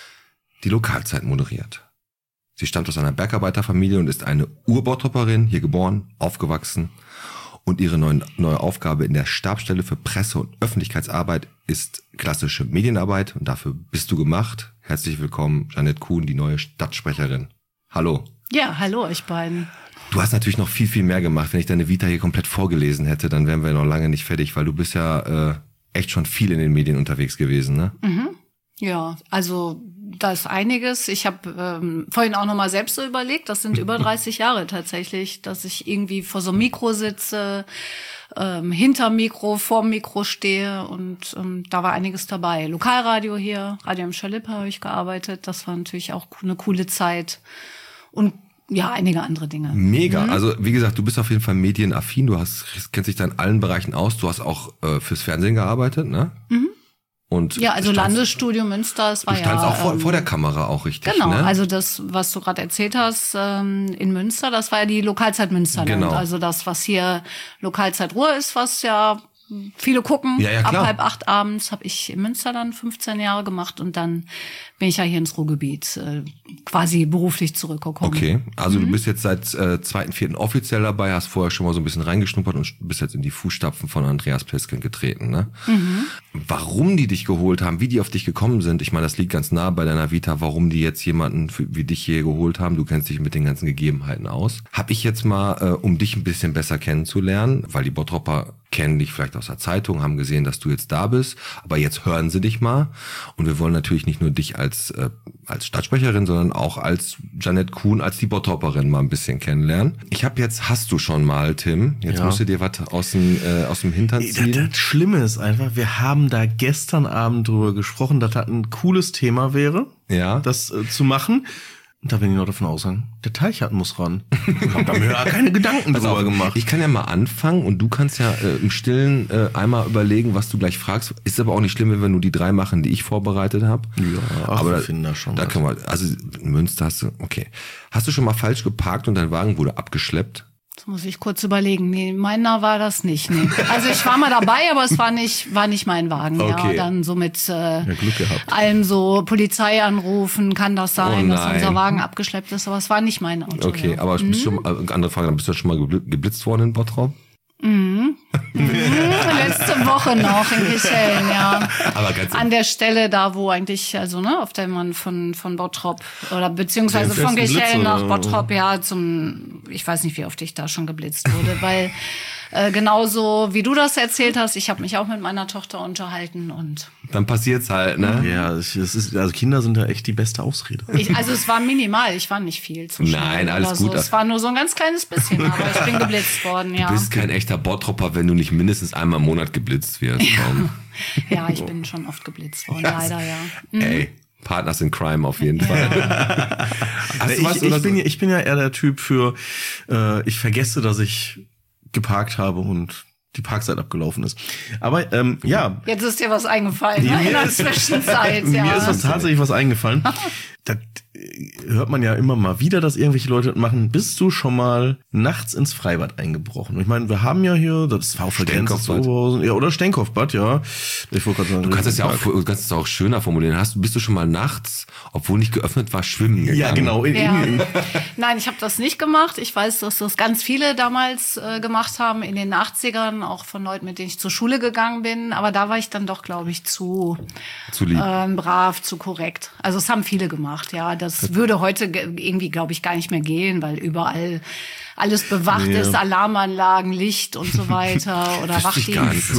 die Lokalzeit moderiert. Sie stammt aus einer Bergarbeiterfamilie und ist eine Ur-Bottropperin, hier geboren, aufgewachsen. Und ihre neue, neue Aufgabe in der Stabsstelle für Presse- und Öffentlichkeitsarbeit ist klassische Medienarbeit. Und dafür bist du gemacht. Herzlich willkommen, Jeanette Kuhn, die neue Stadtsprecherin. Hallo. Ja, hallo euch beiden. Du hast natürlich noch viel, viel mehr gemacht. Wenn ich deine Vita hier komplett vorgelesen hätte, dann wären wir noch lange nicht fertig, weil du bist ja äh, echt schon viel in den Medien unterwegs gewesen, ne? Mhm. Ja, also da ist einiges. Ich habe ähm, vorhin auch nochmal selbst so überlegt, das sind über dreißig Jahre tatsächlich, dass ich irgendwie vor so einem Mikro sitze, ähm, hinter Mikro, vorm Mikro stehe und ähm, da war einiges dabei. Lokalradio hier, Radio am Schalippe habe ich gearbeitet, das war natürlich auch eine coole Zeit und ja, einige andere Dinge. Mega. Mhm. Also wie gesagt, du bist auf jeden Fall medienaffin, du hast kennst dich da in allen Bereichen aus, du hast auch äh, fürs Fernsehen gearbeitet, ne? Mhm. Und Ja, also du standst- Landesstudio Münster, es war Du standst ja auch vor, ähm, vor der Kamera auch richtig, Genau, ne? also das, was du gerade erzählt hast, ähm, in Münster, das war ja die Lokalzeit Münsterland. Genau. Also das, was hier Lokalzeit Ruhr ist, was ja viele gucken. Ja, ja, Ab klar. halb acht abends habe ich in Münsterland fünfzehn Jahre gemacht und dann bin ich ja hier ins Ruhrgebiet äh, quasi beruflich zurückgekommen. Okay, also du bist jetzt seit äh, zweiten vierten offiziell dabei, hast vorher schon mal so ein bisschen reingeschnuppert und bist jetzt in die Fußstapfen von Andreas Plesken getreten, ne? Mhm. Warum die dich geholt haben, wie die auf dich gekommen sind, ich meine, das liegt ganz nah bei deiner Vita, warum die jetzt jemanden für, wie dich hier geholt haben, du kennst dich mit den ganzen Gegebenheiten aus. Hab ich jetzt mal, äh, um dich ein bisschen besser kennenzulernen, weil die Bottropper kennen dich vielleicht aus der Zeitung, haben gesehen, dass du jetzt da bist, aber jetzt hören sie dich mal und wir wollen natürlich nicht nur dich als äh, als Stadtsprecherin, sondern auch als Jeanette Kuhn, als die Bottropperin mal ein bisschen kennenlernen. Ich habe jetzt, hast du schon mal, Tim, jetzt Ja. musst du dir was aus dem, äh, aus dem Hintern Das, ziehen. das Schlimme ist einfach, wir haben da gestern Abend drüber gesprochen, dass das ein cooles Thema wäre, Ja. das äh, zu machen. Und da bin ich noch davon ausgegangen, der Teichert muss ran. Ich hab da mir ja keine Gedanken Pass drüber auf, gemacht. Ich kann ja mal anfangen und du kannst ja äh, im Stillen äh, einmal überlegen, was du gleich fragst. Ist aber auch nicht schlimm, wenn wir nur die drei machen, die ich vorbereitet habe. Ja, ach, aber wir da, finden da schon Da was. können wir, also in Münster hast du, okay. Hast du schon mal falsch geparkt und dein Wagen wurde abgeschleppt? Jetzt muss ich kurz überlegen. Nee, meiner war das nicht. Nee. Also ich war mal dabei, aber es war nicht, war nicht mein Wagen. Okay. Ja, dann so mit äh, Ja, Glück gehabt. allem so Polizei anrufen, kann das sein, Oh dass nein. unser Wagen abgeschleppt ist, aber es war nicht mein Auto. Okay, ja. aber du bist schon, äh, andere Frage, dann bist du schon mal gebl- geblitzt worden in Bottrop? Mhm. Letzte Woche noch in Kichellen, ja. Aber ganz An der Stelle da, wo eigentlich, also ne, auf der man von von Bottrop oder beziehungsweise Den von festen Blitz, Kichellen nach oder? Bottrop, ja, zum, ich weiß nicht, wie oft ich da schon geblitzt wurde, weil äh, genauso wie du das erzählt hast, ich habe mich auch mit meiner Tochter unterhalten und Dann passiert's halt, ne? Ja, es ist, also Kinder sind ja echt die beste Ausrede. ich, also es war minimal, ich war nicht viel zu schnell. Nein, alles oder so. gut. Es war nur so ein ganz kleines bisschen, aber ich bin geblitzt worden, ja. Du bist kein echter Bottropper, wenn du nicht mindestens einmal im Monat geblitzt wirst. Komm. Ja, ich bin schon oft geblitzt worden, leider, ja. Mhm. Ey, Partners in Crime auf jeden Fall. Hast du was, ich, oder ich, bin, so? ja- ich bin ja eher der Typ für, äh, ich vergesse, dass ich geparkt habe und die Parkzeit abgelaufen ist. Aber ähm, ja, Jetzt ist dir was eingefallen, ne? in der Zwischenzeit, ja. mir ist was tatsächlich was eingefallen. Das äh, hört man ja immer mal wieder, dass irgendwelche Leute machen. Bist du schon mal nachts ins Freibad eingebrochen? Und ich meine, wir haben ja hier, das war auf der Grenze zu Stenkopfbad. Oberhausen, ja, oder Stenkopfbad, ja. Ich wollte gerade sagen, Du kannst es ja auch, du kannst es auch schöner formulieren. Hast, bist du schon mal nachts, obwohl nicht geöffnet war, schwimmen gegangen? ja, genau. In, Ja. in, Nein, ich habe das nicht gemacht. Ich weiß, dass das ganz viele damals äh, gemacht haben in den achtzigern, auch von Leuten, mit denen ich zur Schule gegangen bin. Aber da war ich dann doch, glaube ich, zu Zu lieb. ähm, brav, zu korrekt. Also es haben viele gemacht, ja. Das würde heute ge- irgendwie, glaube ich, gar nicht mehr gehen, weil überall alles bewacht Nee. ist, Alarmanlagen, Licht und so weiter oder Wüsste ich gar Wachdienst.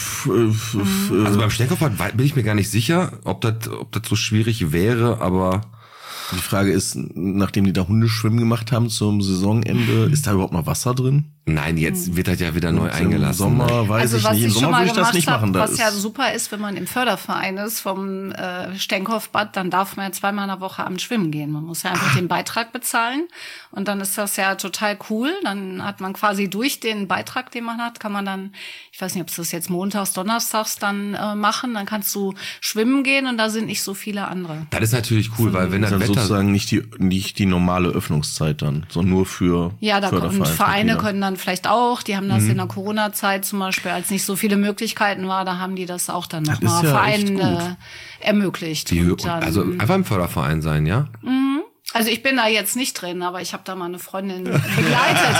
nicht. Also beim Stenkopfbad wei- bin ich mir gar nicht sicher, ob das, ob das so schwierig wäre, aber Die Frage ist, nachdem die da Hundeschwimmen gemacht haben zum Saisonende, ist da überhaupt noch Wasser drin? nein, jetzt wird das ja wieder neu Im eingelassen. Sommer weiß Also ich was nicht. Im ich schon Sommer mal würde ich das gemacht nicht machen. habe, Da was ist, ja super ist, wenn man im Förderverein ist vom äh, Stenkopfbad, dann darf man ja zweimal in der Woche abends schwimmen gehen. Man muss ja einfach den Beitrag bezahlen und dann ist das ja total cool. Dann hat man quasi durch den Beitrag, den man hat, kann man dann, ich weiß nicht, ob es das jetzt montags, donnerstags dann äh, machen, dann kannst du schwimmen gehen und da sind nicht so viele andere. Das ist natürlich cool, weil wenn das dann Wetter sozusagen nicht die, nicht die normale Öffnungszeit dann, sondern nur für Ja, da und Vereine Fördervereinsmitglieder. können dann vielleicht auch, die haben das in der Corona-Zeit zum Beispiel, als nicht so viele Möglichkeiten war, da haben die das auch dann Das nochmal ist ja echt Vereinen gut. äh, ermöglicht. die, Und dann, also einfach im Förderverein sein, ja? also ich bin da jetzt nicht drin, aber ich habe da mal eine Freundin begleitet.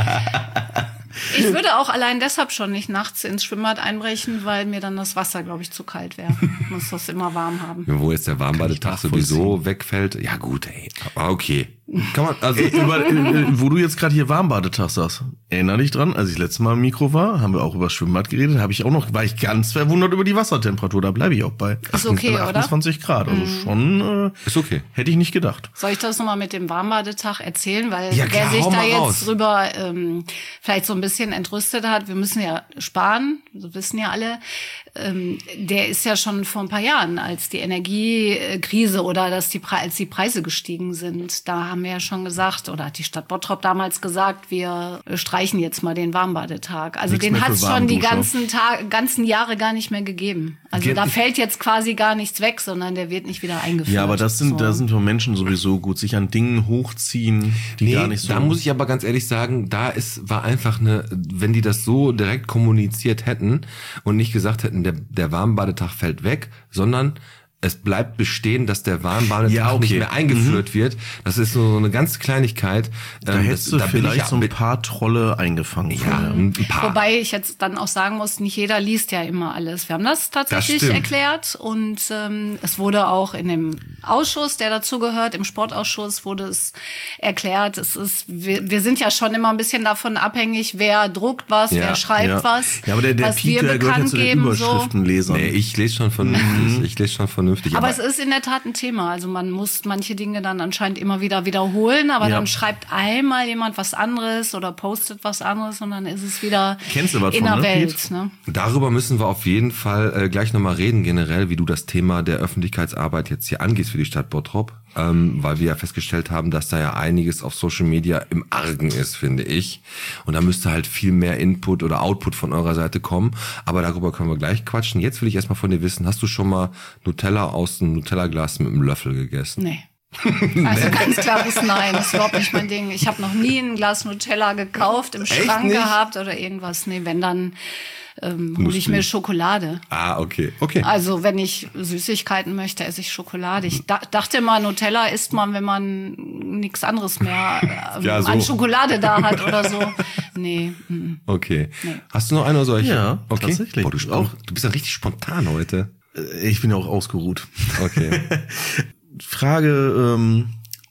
Ich würde auch allein deshalb schon nicht nachts ins Schwimmbad einbrechen, weil mir dann das Wasser, glaube ich, zu kalt wäre. Ich muss das immer warm haben. Wo jetzt der Warmbadetag sowieso wegfällt. Ja gut, ey. Aber okay. Kann man, also Über, äh, wo du jetzt gerade hier Warmbadetag sagst, erinner dich dran, als ich letztes Mal im Mikro war, haben wir auch über das Schwimmbad geredet, habe ich auch noch, war ich ganz verwundert über die Wassertemperatur, da bleibe ich auch bei. Ist okay, oder? achtundzwanzig Grad, also schon, äh, ist okay. hätte ich nicht gedacht. Soll ich das nochmal mit dem Warmbadetag erzählen? Weil Ja, klar, wer sich hau da mal jetzt raus. drüber ähm, vielleicht so ein bisschen entrüstet hat, wir müssen ja sparen, das wissen ja alle, ähm, der ist ja schon vor ein paar Jahren, als die Energiekrise oder dass die Pre- als die Preise gestiegen sind, da haben wir ja schon gesagt, oder hat die Stadt Bottrop damals gesagt, wir streichen jetzt mal den Warmbadetag. Also Nichts den mehr hat für es schon die Warmduscher. ganzen Tag, ganzen Jahre gar nicht mehr gegeben. Also Ge- da fällt jetzt quasi gar nichts weg, sondern der wird nicht wieder eingeführt. Ja, aber das sind, So. da sind für Menschen sowieso gut, sich an Dingen hochziehen, die Nee, gar nicht so. da muss ich aber ganz ehrlich sagen, da ist, war einfach eine, wenn die das so direkt kommuniziert hätten und nicht gesagt hätten, der, der Warmbadetag fällt weg, sondern es bleibt bestehen, dass der Warmbadetag Ja, okay. nicht mehr eingeführt wird. Das ist so eine ganz Kleinigkeit. da Ähm, hättest das- du da bin ich vielleicht ja so ein mit- paar Trolle eingefangen. Ja, vorher. ein paar. Wobei ich jetzt dann auch sagen muss, nicht jeder liest ja immer alles. Wir haben das tatsächlich stimmt. erklärt und ähm, es wurde auch in dem Ausschuss, der dazugehört, im Sportausschuss wurde es erklärt. Es ist, wir, wir sind ja schon immer ein bisschen davon abhängig, wer druckt was, Ja, wer schreibt ja. was, Ja, aber der, der was Piet, wir der gehört ja bekannt zu den geben. So. Überschriftenlesern. Nee, ich lese schon vernünftig. Ich lese schon vernünftig. Aber es ist in der Tat ein Thema. Also man muss manche Dinge dann anscheinend immer wieder wiederholen, aber Ja. dann schreibt einmal jemand was anderes oder postet was anderes und dann ist es wieder Kennst du was in von, der ne, Welt. Piet? Ne? Darüber müssen wir auf jeden Fall äh, gleich nochmal reden, generell, wie du das Thema der Öffentlichkeitsarbeit jetzt hier angehst für die Stadt Bottrop, ähm, weil wir ja festgestellt haben, dass da ja einiges auf Social Media im Argen ist, finde ich. Und da müsste halt viel mehr Input oder Output von eurer Seite kommen. Aber darüber können wir gleich quatschen. Jetzt will ich erstmal von dir wissen, hast du schon mal Nutella aus einem Nutella-Glas mit einem Löffel gegessen? Nee. Also ganz klares Nein, das ist überhaupt nicht mein Ding. Ich habe noch nie ein Glas Nutella gekauft, im Echt Schrank nicht? gehabt oder irgendwas. Nee, wenn dann ähm, hole Musst ich du mir nicht. Schokolade. Ah, okay. Okay. Also wenn ich Süßigkeiten möchte, esse ich Schokolade. Ich da, dachte mal, Nutella isst man, wenn man nichts anderes mehr ähm, Ja, so. an Schokolade da hat oder so. Nee. mm. Okay. Hast du noch eine oder soll ich? Ja, okay. tatsächlich. Boah, du, auch, du bist ja richtig spontan heute. Ich bin ja auch ausgeruht. Okay. Frage ähm,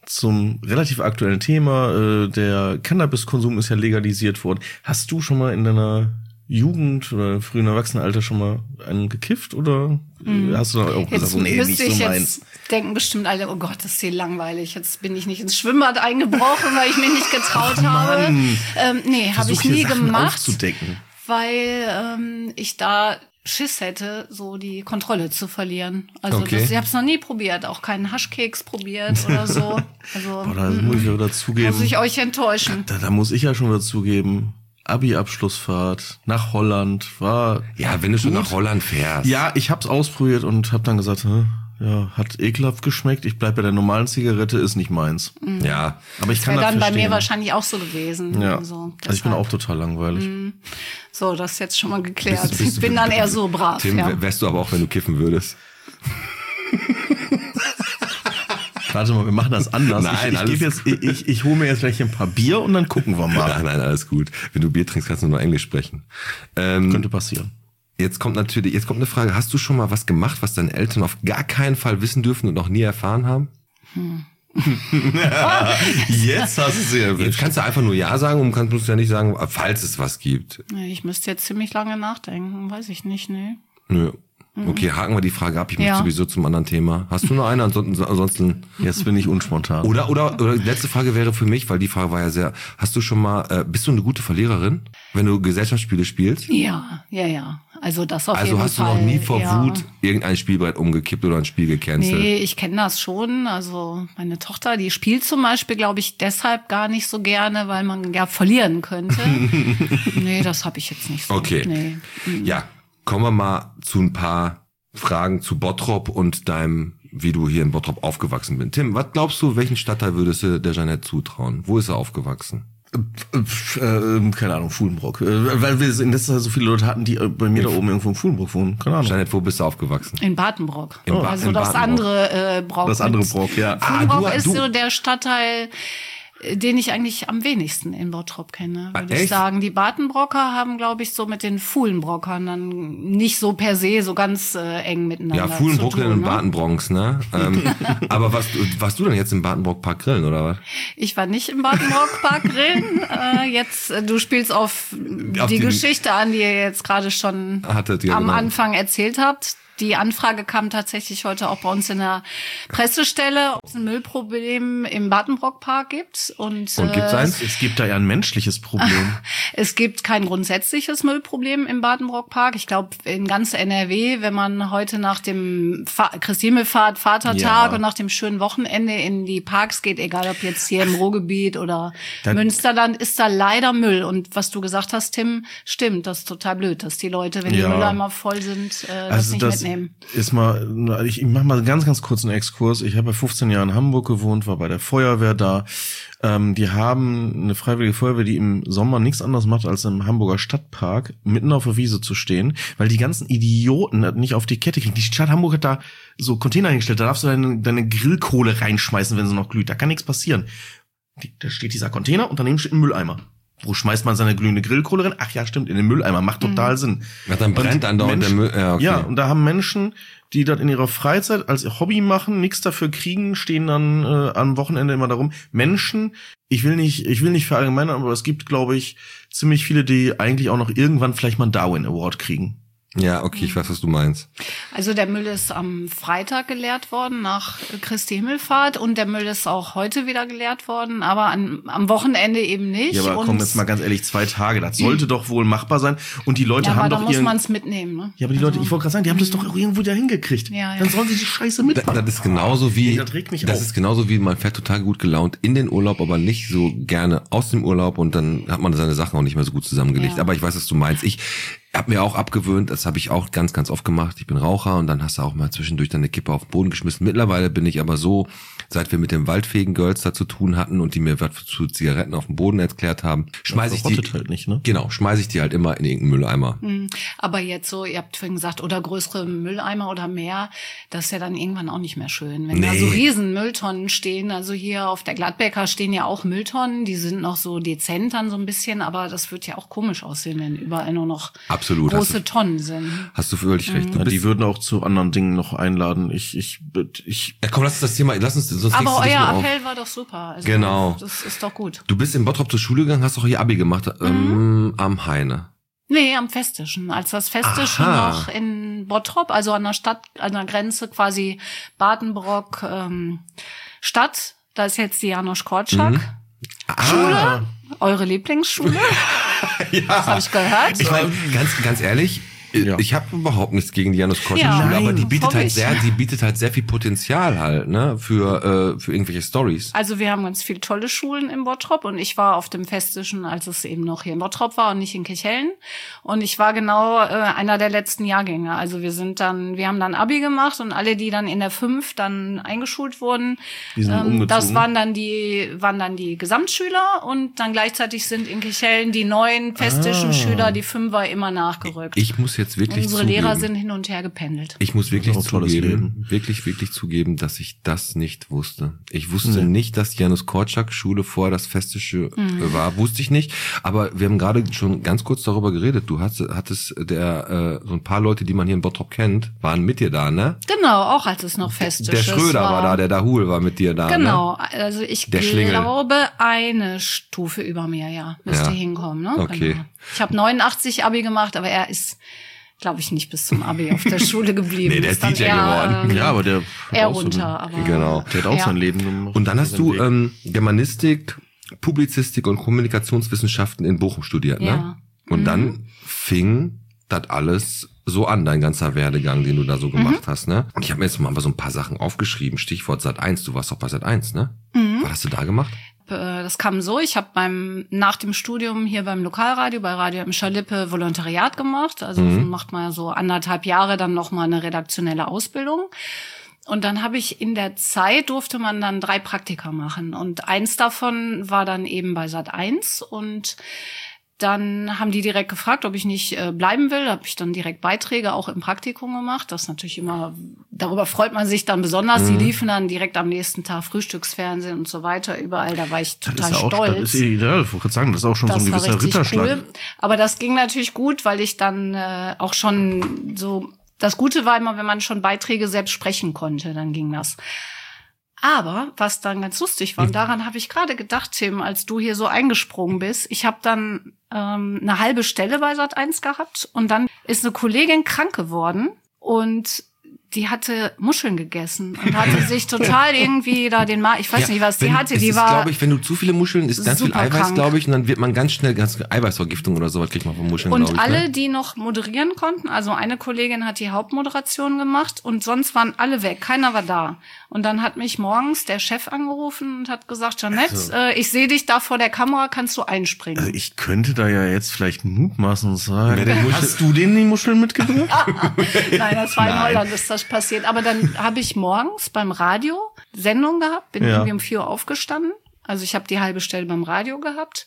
zum relativ aktuellen Thema. Äh, der Cannabiskonsum ist ja legalisiert worden. Hast du schon mal in deiner Jugend oder frühen Erwachsenenalter schon mal einen gekifft oder mhm. hast du auch gesagt, jetzt nee, müsste nicht ich so jetzt meins? Denken bestimmt alle, oh Gott, das ist hier langweilig. Jetzt bin ich nicht ins Schwimmbad eingebrochen, weil ich mich nicht getraut Ach, habe. Mann. Ähm, nee, habe ich Versuch, nie hier Sachen gemacht, aufzudecken. weil ähm, ich da Schiss hätte, so die Kontrolle zu verlieren. Also Okay. das, ich habe es noch nie probiert, auch keinen Haschkeks probiert oder so. Also Boah, da muss ich ja dazugeben. muss ich euch enttäuschen. Da, da muss ich ja schon dazugeben. Abi-Abschlussfahrt nach Holland war. Ja, wenn du schon gut. nach Holland fährst. Ja, ich hab's ausprobiert und hab dann gesagt, hä, ja, hat ekelhaft geschmeckt. Ich bleib bei der normalen Zigarette, ist nicht meins. Ja. Aber ich Das kann wäre das dann bei verstehen. mir wahrscheinlich auch so gewesen. Ja. Also, Also ich bin deshalb. auch total langweilig. So, das ist jetzt schon mal geklärt. Bist du- bist ich du- bin dann eher so brav. Tim, ja. wär- wärst du aber auch, wenn du kiffen würdest. Warte mal, wir machen das anders. Nein, ich ich, alles geb jetzt, ich, ich, ich hole mir jetzt gleich ein paar Bier und dann gucken wir mal. Nein, nein, alles gut. Wenn du Bier trinkst, kannst du nur Englisch sprechen. Ähm, Könnte passieren. Jetzt kommt natürlich, jetzt kommt eine Frage. Hast du schon mal was gemacht, was deine Eltern auf gar keinen Fall wissen dürfen und noch nie erfahren haben? Jetzt hast du sie Jetzt erwischt. kannst du einfach nur Ja sagen und kannst musst ja nicht sagen, falls es was gibt. Nee, Ich müsste jetzt ziemlich lange nachdenken. Weiß ich nicht, ne? Nö. Okay, haken wir die Frage ab. Ich möchte Ja. sowieso zum anderen Thema. Hast du noch eine? Ansonsten, ansonsten Jetzt bin ich unspontan. Oder, oder, oder die letzte Frage wäre für mich, weil die Frage war ja sehr, hast du schon mal, äh, bist du eine gute Verliererin, wenn du Gesellschaftsspiele spielst? Ja, ja, ja. Also das auf Also jeden hast Fall. du noch nie vor ja. Wut irgendein Spielbrett umgekippt oder ein Spiel gecancelt? Nee, ich kenne das schon. Also meine Tochter, die spielt zum Beispiel, glaube ich, deshalb gar nicht so gerne, weil man ja verlieren könnte. Nee, das habe ich jetzt nicht so. Okay. Nee. Ja, kommen wir mal zu ein paar Fragen zu Bottrop und deinem, wie du hier in Bottrop aufgewachsen bist. Tim, was glaubst du, welchen Stadtteil würdest du der Jeanette zutrauen? Wo ist er aufgewachsen? Äh, äh, keine Ahnung, Fuhlenbrock. Äh, weil wir in letzter Zeit so viele Leute hatten, die äh, bei mir da oben irgendwo in Fuhlenbrock wohnen. Keine Ahnung. Jeanette, wo bist du aufgewachsen? In Badenbrock. In Ba- also in das Badenbrock. andere äh, Brock. Das andere Brock, ja. Ah, Fuhlenbrock du- ist du- so der Stadtteil, äh, den ich eigentlich am wenigsten in Bottrop kenne, würde Ah, ich echt? sagen. Die Badenbrocker haben, glaube ich, so mit den Fuhlenbrockern dann nicht so per se so ganz äh, eng miteinander Ja, Fuhlen, zu Brooklyn tun, und ne? Baden-Bronx, ne? ähm, aber warst, du- warst du denn jetzt im Baden-Brock-Park grillen, oder was? Ich war nicht im Baden-Brock-Park grillen. äh, jetzt, äh, du spielst auf, Auf die den- Geschichte an, die ihr jetzt gerade schon Hattet ihr, am genau. Anfang erzählt habt. Die Anfrage kam tatsächlich heute auch bei uns in der Pressestelle, ob es ein Müllproblem im Baden-Brock-Park gibt. Und, Und gibt's äh, eins? Es gibt da ja ein menschliches Problem. Es gibt kein grundsätzliches Müllproblem im Baden-Brock-Park. Ich glaube, in ganz N R W, wenn man heute nach dem Fa- Christi Himmelfahrt, Vatertag Ja. und nach dem schönen Wochenende in die Parks geht, egal ob jetzt hier im Ruhrgebiet oder Dann- Münsterland, ist da leider Müll. Und was du gesagt hast, Tim, stimmt. Das ist total blöd, dass die Leute, wenn Ja. die Mülleimer voll sind, äh, das Also nicht das mitnehmen. ist mal, ich, ich mache mal ganz, ganz kurz einen Exkurs. Ich habe ja fünfzehn Jahre in Hamburg gewohnt, war bei der Feuerwehr da. Ähm, die haben eine freiwillige Feuerwehr, die im Sommer nichts anderes macht, als im Hamburger Stadtpark mitten auf der Wiese zu stehen, weil die ganzen Idioten das nicht auf die Kette kriegen. Die Stadt Hamburg hat da so Container hingestellt, da darfst du deine, deine Grillkohle reinschmeißen, wenn sie noch glüht. Da kann nichts passieren. Die, da steht dieser Container und daneben steht ein Mülleimer. Wo schmeißt man seine glühende Grillkohle rein? Ach ja, stimmt, in den Mülleimer. Macht total Sinn. Ja, dann brennt Und andauernd der Menschen- Müll. Ja, okay. Ja, und da haben Menschen, die das in ihrer Freizeit als Hobby machen, nichts dafür kriegen, stehen dann äh, am Wochenende immer darum. Menschen, ich will nicht, ich will nicht verallgemeinern, aber es gibt, glaube ich, ziemlich viele, die eigentlich auch noch irgendwann vielleicht mal einen Darwin Award kriegen. Ja, okay, ich weiß, was du meinst. Also der Müll ist am Freitag geleert worden nach Christi Himmelfahrt und der Müll ist auch heute wieder geleert worden, aber an, am Wochenende eben nicht. Ja, aber und komm, jetzt mal ganz ehrlich, zwei Tage, das sollte doch wohl machbar sein. Und die Leute ja, aber haben da doch muss ihren... man es mitnehmen. Ne? Ja, aber die Leute, ich wollte gerade sagen, die haben das doch irgendwo da hingekriegt. Ja, ja. Dann sollen sie die Scheiße Das, mitmachen. das ist genauso wie, Das regt mich das auf. ist genauso wie, man fährt total gut gelaunt in den Urlaub, aber nicht so gerne aus dem Urlaub und dann hat man seine Sachen auch nicht mehr so gut zusammengelegt. Ja. Aber ich weiß, was du meinst. Ich habe mir auch abgewöhnt, das habe ich auch ganz, ganz oft gemacht. Ich bin Raucher und dann hast du auch mal zwischendurch deine Kippe auf den Boden geschmissen. Mittlerweile bin ich aber so, seit wir mit dem waldfähigen Girls da zu tun hatten und die mir was zu Zigaretten auf dem Boden erklärt haben, schmeiße ich die, verrottet halt nicht, ne? genau, schmeiße ich die halt immer in irgendeinen Mülleimer. Aber jetzt so, ihr habt vorhin gesagt, oder größere Mülleimer oder mehr, das ist ja dann irgendwann auch nicht mehr schön. Wenn da Nee. so riesen Mülltonnen stehen, also hier auf der Gladbecker stehen ja auch Mülltonnen, die sind noch so dezent dann so ein bisschen, aber das wird ja auch komisch aussehen, wenn überall nur noch Absolut, hast große du- Tonnen sind. Hast du völlig recht. Du Ja, die bist, würden auch zu anderen Dingen noch einladen. Ich, ich, ich, ja, komm, lass uns das Thema, lass uns, sonst Aber regst du dich euer nur auf. Appell war doch super. Also Genau. Das ist doch gut. Du bist in Bottrop zur Schule gegangen, hast auch hier Abi gemacht, ähm, am Heine. Nee, am Festischen. Als das Festische Aha. noch in Bottrop, also an der Stadt, an der Grenze quasi Badenbrock, ähm, Stadt, da ist jetzt die Janosch Korczak Mhm. Schule, eure Lieblingsschule. Ja. Das habe ich gehört. Ich meine, ganz, ganz ehrlich, Ja. ich habe überhaupt nichts gegen die Janus Korczak Ja, Schule, aber die nein, bietet hoffe halt ich. sehr, die bietet halt sehr viel Potenzial halt, ne, für, äh, für irgendwelche Stories. Also wir haben ganz viele tolle Schulen in Bottrop und ich war auf dem Festischen, als es eben noch hier in Bottrop war und nicht in Kirchhellen. Und ich war genau äh, einer der letzten Jahrgänge. Also wir sind dann, wir haben dann Abi gemacht und alle, die dann in der fünf dann eingeschult wurden, Die sind umgezogen. das waren dann die, waren dann die Gesamtschüler und dann gleichzeitig sind in Kirchhellen die neuen Festischen Ah. Schüler, die Fünfer, immer nachgerückt. Ich muss jetzt wirklich Unsere zugeben, Lehrer sind hin und her gependelt. ich muss wirklich Das ist auch ein tolles zugeben, Leben. wirklich, wirklich zugeben, dass ich das nicht wusste. Ich wusste Nee. nicht, dass die Janus Korczak Schule vorher das Festische Mhm. äh, war, wusste ich nicht. Aber wir haben gerade schon ganz kurz darüber geredet. Du hattest, hattest der, äh, so ein paar Leute, die man hier in Bottrop kennt, waren mit dir da, ne? Genau, auch als es noch Festisches Der Schröder war, da, der Dahul war mit dir da, Genau, ne? also ich Der Schlingel. glaube eine Stufe über mir, ja, müsste Ja. hinkommen. Ne? Okay. Genau. Ich habe neunundachtzig Abi gemacht, aber er ist, glaube ich, nicht bis zum Abi auf der Schule geblieben. Nee, der ist dann D J eher, geworden. Ähm, ja, aber der hat eher auch so runter. einen- Aber, Genau. Der hat auch ja. sein Leben gemacht. Und dann hast Seinen du Weg. ähm, Germanistik, Publizistik und Kommunikationswissenschaften in Bochum studiert, ne? Ja. Und Mhm. dann fing das alles so an, dein ganzer Werdegang, den du da so gemacht Mhm. hast, ne? Und ich habe mir jetzt mal so ein paar Sachen aufgeschrieben, Stichwort Sat eins, du warst doch bei Sat eins, ne? Mhm. Was hast du da gemacht? Äh, Das kam so, ich habe beim nach dem Studium hier beim Lokalradio, bei Radio im Schalippe Volontariat gemacht. Also Mhm. macht man ja so anderthalb Jahre dann nochmal eine redaktionelle Ausbildung. Und dann habe ich in der Zeit, durfte man dann drei Praktika machen. Und eins davon war dann eben bei Sat eins. Und dann haben die direkt gefragt, ob ich nicht äh, bleiben will. Da habe ich dann direkt Beiträge auch im Praktikum gemacht. Das ist natürlich immer, darüber freut man sich dann besonders. Die liefen dann direkt am nächsten Tag Frühstücksfernsehen und so weiter. Überall, da war ich Das total ist ja auch, stolz. das ist, ja, ich wollte gerade sagen, das ist auch schon Das so ein war gewisser richtig Ritterschlag. cool. Aber das ging natürlich gut, weil ich dann äh, auch schon so, das Gute war immer, wenn man schon Beiträge selbst sprechen konnte, dann ging das. Aber was dann ganz lustig war, und daran habe ich gerade gedacht, Tim, als du hier so eingesprungen bist, ich habe dann ähm, eine halbe Stelle bei Sat eins gehabt und dann ist eine Kollegin krank geworden und die hatte Muscheln gegessen und hatte sich total irgendwie da den Ma ich weiß Ja, nicht, was die wenn- hatte, es die ist, war glaube ich, wenn du zu viele Muscheln, ist ganz viel super Eiweiß, krank. glaube ich, und dann wird man ganz schnell ganz Eiweißvergiftung oder sowas kriegt man von Muscheln, Und glaube ich. alle, Ne? die noch moderieren konnten, also eine Kollegin hat die Hauptmoderation gemacht und sonst waren alle weg, keiner war da. Und dann hat mich morgens der Chef angerufen und hat gesagt, Jeanette, Also äh, ich sehe dich da vor der Kamera, kannst du einspringen? Also ich könnte da ja jetzt vielleicht mutmaßen und sagen, Wer denn Muschel- hast du denen die Muscheln mitgebracht? Nein, das war in Nein. Holland, ist das passiert. Aber dann habe ich morgens beim Radio Sendung gehabt, bin Ja. irgendwie um vier Uhr aufgestanden. Also ich habe die halbe Stelle beim Radio gehabt.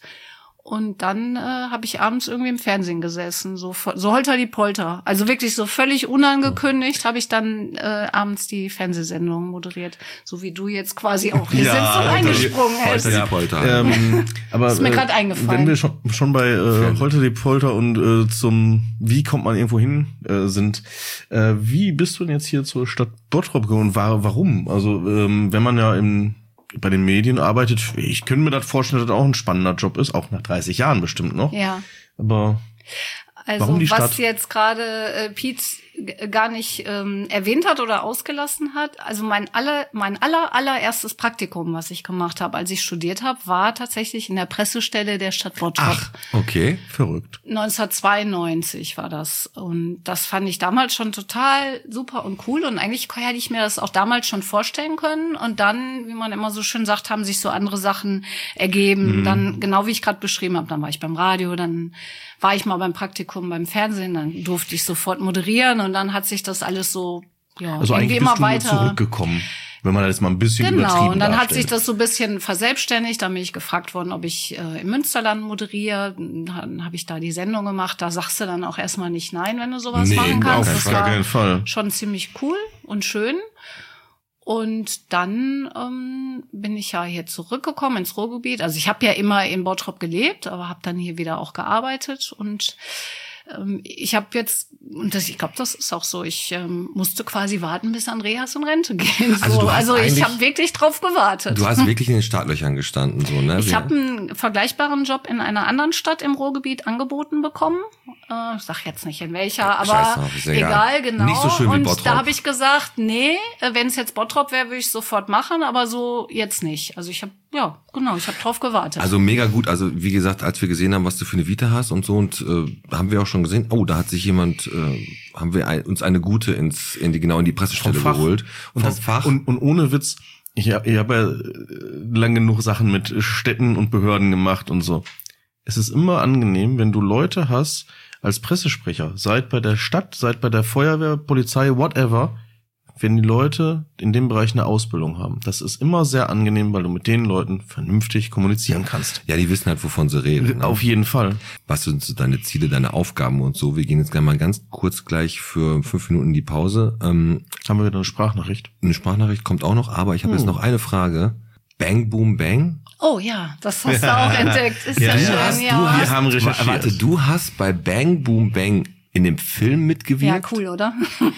Und dann äh, habe ich abends irgendwie im Fernsehen gesessen, so so holter die Polter. Also wirklich so völlig unangekündigt habe ich dann äh, abends die Fernsehsendung moderiert, so wie du jetzt quasi auch hier Ja, sitzt und Holter die- eingesprungen bist. Holter die Polter. ähm, aber Ist mir äh, grad eingefallen. Wenn wir schon, schon bei äh, Holter die Polter und äh, zum Wie kommt man irgendwo hin äh, sind, äh, wie bist du denn jetzt hier zur Stadt Bottrop gekommen und war, warum? Also ähm, wenn man ja im bei den Medien arbeitet, ich könnte mir das vorstellen, dass das auch ein spannender Job ist, auch nach dreißig Jahren bestimmt noch. Ja. Aber Also Warum die was Stadt? jetzt gerade äh, Piet g- gar nicht ähm, erwähnt hat oder ausgelassen hat, also mein aller mein aller allererstes Praktikum, was ich gemacht habe, als ich studiert habe, war tatsächlich in der Pressestelle der Stadt Bottrop. Ach, okay. verrückt. neunzehnhundertzweiundneunzig war das und das fand ich damals schon total super und cool und eigentlich hätte ich mir das auch damals schon vorstellen können und dann, wie man immer so schön sagt, haben sich so andere Sachen ergeben. Mhm. Dann genau wie ich gerade beschrieben habe, dann war ich beim Radio, dann war ich mal beim Praktikum beim Fernsehen, dann durfte ich sofort moderieren und dann hat sich das alles so ja Also irgendwie eigentlich immer bist du nur weiter zurückgekommen, wenn man das jetzt mal ein bisschen Genau, übertrieben und dann hat darstellt. sich das so ein bisschen verselbstständigt. Dann bin ich gefragt worden, ob ich äh, im Münsterland moderiere. Dann habe ich da die Sendung gemacht. Da sagst du dann auch erstmal nicht nein, wenn du sowas Nee, machen auf kannst. keinen Das Fall, war auf keinen Fall. schon ziemlich cool und schön. Und dann ähm, bin ich ja hier zurückgekommen ins Ruhrgebiet. Also ich habe ja immer in Bottrop gelebt, aber habe dann hier wieder auch gearbeitet. Und ähm, ich habe jetzt, und das, ich glaube, das ist auch so, ich ähm, musste quasi warten, bis Andreas in Rente gehen. So. Also du hast Also ich eigentlich- habe wirklich drauf gewartet. Du hast wirklich in den Startlöchern gestanden, so, ne? Ich Wir- habe einen vergleichbaren Job in einer anderen Stadt im Ruhrgebiet angeboten bekommen. Äh, ich sag jetzt nicht in welcher, aber Scheiß drauf, ist egal. egal, genau. Nicht so schön wie Und Bottrop. da habe ich gesagt, nee, wenn es jetzt Bottrop wäre, würde ich sofort machen, aber so jetzt nicht. Also ich habe, ja, genau, ich habe drauf gewartet. Also mega gut. Also wie gesagt, als wir gesehen haben, was du für eine Vita hast und so, und äh, haben wir auch schon gesehen, oh, da hat sich jemand, äh, haben wir ein, uns eine gute ins, in die genau in die Pressestelle Vom Fach. geholt. Und Vom das Fach. Und, und ohne Witz, ich habe ich hab ja lang genug Sachen mit Städten und Behörden gemacht und so. Es ist immer angenehm, wenn du Leute hast als Pressesprecher, seid bei der Stadt, seid bei der Feuerwehr, Polizei, whatever, wenn die Leute in dem Bereich eine Ausbildung haben. Das ist immer sehr angenehm, weil du mit den Leuten vernünftig kommunizieren kannst. Ja, die wissen halt, wovon sie reden. Ne? Auf jeden Fall. Was sind so deine Ziele, deine Aufgaben und so? Wir gehen jetzt gerne mal ganz kurz gleich für fünf Minuten in die Pause. Ähm, Haben wir wieder eine Sprachnachricht? eine Sprachnachricht kommt auch noch, aber ich habe jetzt Hm. noch eine Frage. Bang, boom, bang. Oh ja, das hast du auch entdeckt. Ist ja, Ja, ja. schön, Hast du ja. Wir haben Wa- recherchiert. Warte, du hast bei Bang, boom, bang in dem Film Ja, mitgewirkt? cool, oder?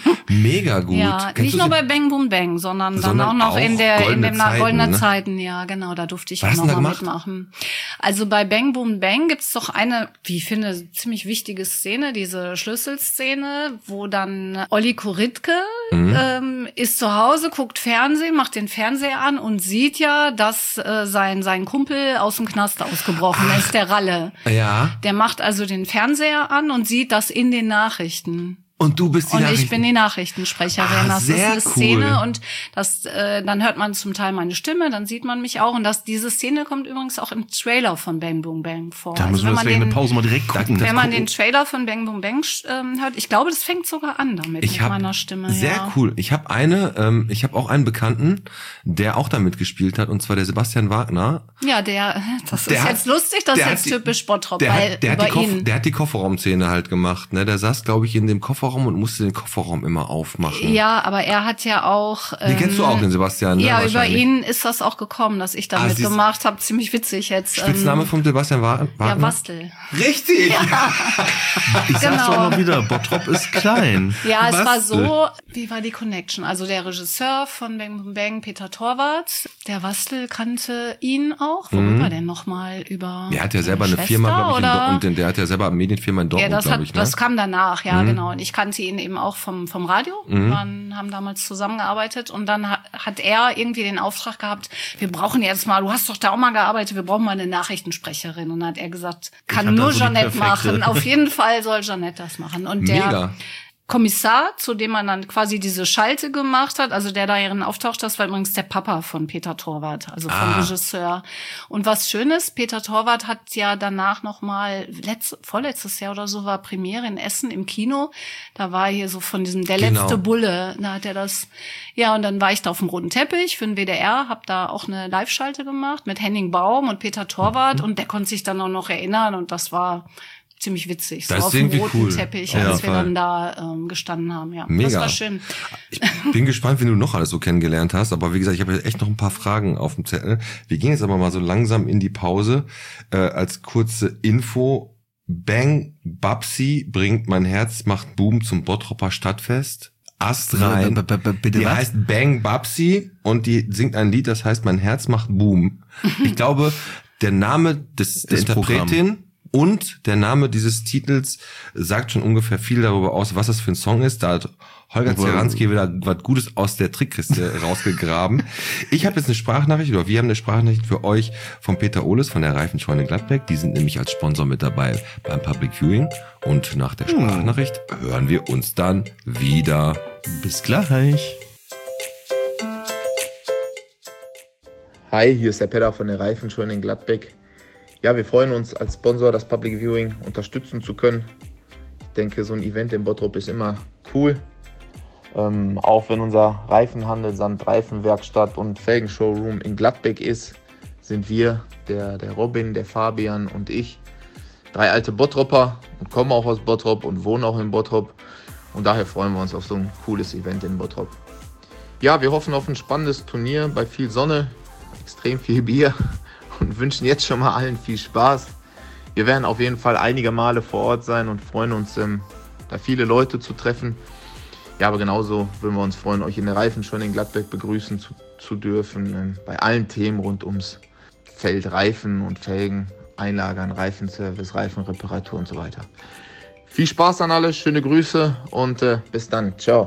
Mega gut. Ja, Kennst nicht du nur sie- bei Bang Boom Bang, sondern, Sondern dann auch noch auch in der in Goldene dem Zeiten, goldenen ne? Zeiten, ja, genau, da durfte ich Was auch hast du da nochmal gemacht? mitmachen. Also bei Bang Boom Bang gibt's doch eine, wie ich finde, ziemlich wichtige Szene, diese Schlüsselszene, wo dann Olli Koritke Mhm. ähm, ist zu Hause, guckt Fernsehen, macht den Fernseher an und sieht ja, dass äh, sein sein Kumpel aus dem Knast ausgebrochen ist, der Ralle. Ja. Der macht also den Fernseher an und sieht das in den Nachrichten. Und du bist die Und ich Nachrichten- bin die Nachrichtensprecherin. Ah, das sehr ist eine Szene cool. und das, äh, dann hört man zum Teil meine Stimme, dann sieht man mich auch. Und das, diese Szene kommt übrigens auch im Trailer von Bang Boom Bang vor. Da müssen wir wenn man deswegen eine den, Pause mal direkt gucken. wenn man gucken. den Trailer von Bang Boom Bang ähm, hört, ich glaube, das fängt sogar an damit Ich mit hab meiner Stimme. sehr ja. cool. Ich habe eine, ähm, ich habe auch einen Bekannten, der auch da mitgespielt hat, und zwar der Sebastian Wagner. Ja, der, das Der ist hat- jetzt lustig, das der ist hat jetzt die- typisch Bottrop, Der weil hat, der, hat über die Koff, ihn. der hat die Kofferraumszene halt gemacht. Ne? Der saß, glaube ich, in dem Kofferraum und musste den Kofferraum immer aufmachen. Ja, aber er hat ja auch. Den kennst du auch, den Sebastian, ne? Ja, über wahrscheinlich. ihn ist das auch gekommen, dass ich da Ah, siehst- mitgemacht habe. Ziemlich witzig jetzt. Spitzname ähm, vom Sebastian Wa- Wagner? Ja, Bastel. Richtig! Ich sag's Genau. doch mal wieder, Bottrop ist klein. Ja, es war Bastel. so, wie war die Connection? Also der Regisseur von Bang Boom Bang, Peter Torwart, der Wastel kannte ihn auch. Worüber denn nochmal? Über Der hat ja selber eine Schwester, Firma, glaube ich, in oder? Dor- und den- der hat ja selber eine Medienfirma in Ja, Dortmund, das, glaube hat, ich. Ne? das kam danach, ja, genau. Und ich kannte ihn eben auch vom, vom Radio. Mhm. Wir waren, haben damals zusammengearbeitet und dann hat, hat er irgendwie den Auftrag gehabt, wir brauchen jetzt mal, du hast doch da auch mal gearbeitet, wir brauchen mal eine Nachrichtensprecherin. Und dann hat er gesagt, kann hab da nur so die Jeanette perfekte. machen. Auf jeden Fall soll Jeanette das machen. Und der Mega. Kommissar, zu dem man dann quasi diese Schalte gemacht hat, also der darin auftaucht, das war übrigens der Papa von Peter Torwart, also vom Ah. Regisseur. Und was schön ist, Peter Torwart hat ja danach nochmal, letzt, vorletztes Jahr oder so war Premiere in Essen im Kino. Da war hier so von diesem Der Genau. letzte Bulle, da hat er das, ja, und dann war ich da auf dem roten Teppich für den W D R, hab da auch eine Live-Schalte gemacht mit Henning Baum und Peter Torwart und der konnte sich dann auch noch erinnern und das war ziemlich witzig, so Das ist auf dem irgendwie roten cool. Teppich, Auf als jeden wir Fall. dann da ähm, gestanden haben. Ja, Mega. das war schön. Ich bin gespannt, wenn du noch alles so kennengelernt hast. Aber wie gesagt, ich habe jetzt echt noch ein paar Fragen auf dem Zettel. Wir gehen jetzt aber mal so langsam in die Pause. Äh, als kurze Info. Bang Babsi bringt mein Herz, macht Boom zum Bottropper Stadtfest. Ast rein. B- b- b- bitte Die was? heißt Bang Babsi und die singt ein Lied, das heißt Mein Herz macht Boom. Ich glaube, der Name des, der Das Programm. Interpretin und der Name dieses Titels sagt schon ungefähr viel darüber aus, was das für ein Song ist. Da hat Holger Zeranski wieder was Gutes aus der Trickkiste rausgegraben. Ich habe jetzt eine Sprachnachricht, oder wir haben eine Sprachnachricht für euch von Peter Ohles von der Reifenscheune Gladbeck. Die sind nämlich als Sponsor mit dabei beim Public Viewing. Und nach der Sprachnachricht hören wir uns dann wieder. Bis gleich. Hi, hier ist der Peter von der Reifenscheune in Gladbeck. Ja, wir freuen uns als Sponsor das Public Viewing unterstützen zu können. Ich denke, so ein Event in Bottrop ist immer cool. Ähm, auch wenn unser Reifenhandel samt Reifenwerkstatt und Felgenshowroom in Gladbeck ist, sind wir, der, der Robin, der Fabian und ich, drei alte Bottropper und kommen auch aus Bottrop und wohnen auch in Bottrop. Und daher freuen wir uns auf so ein cooles Event in Bottrop. Ja, wir hoffen auf ein spannendes Turnier bei viel Sonne, extrem viel Bier und wünschen jetzt schon mal allen viel Spaß. Wir werden auf jeden Fall einige Male vor Ort sein und freuen uns, ähm, da viele Leute zu treffen. Ja, aber genauso würden wir uns freuen, euch in der Reifenschau in Gladbeck begrüßen zu, zu dürfen. Ähm, bei allen Themen rund ums Feld Reifen und Felgen, Einlagern, Reifenservice, Reifenreparatur und so weiter. Viel Spaß an alle, schöne Grüße und äh, bis dann. Ciao.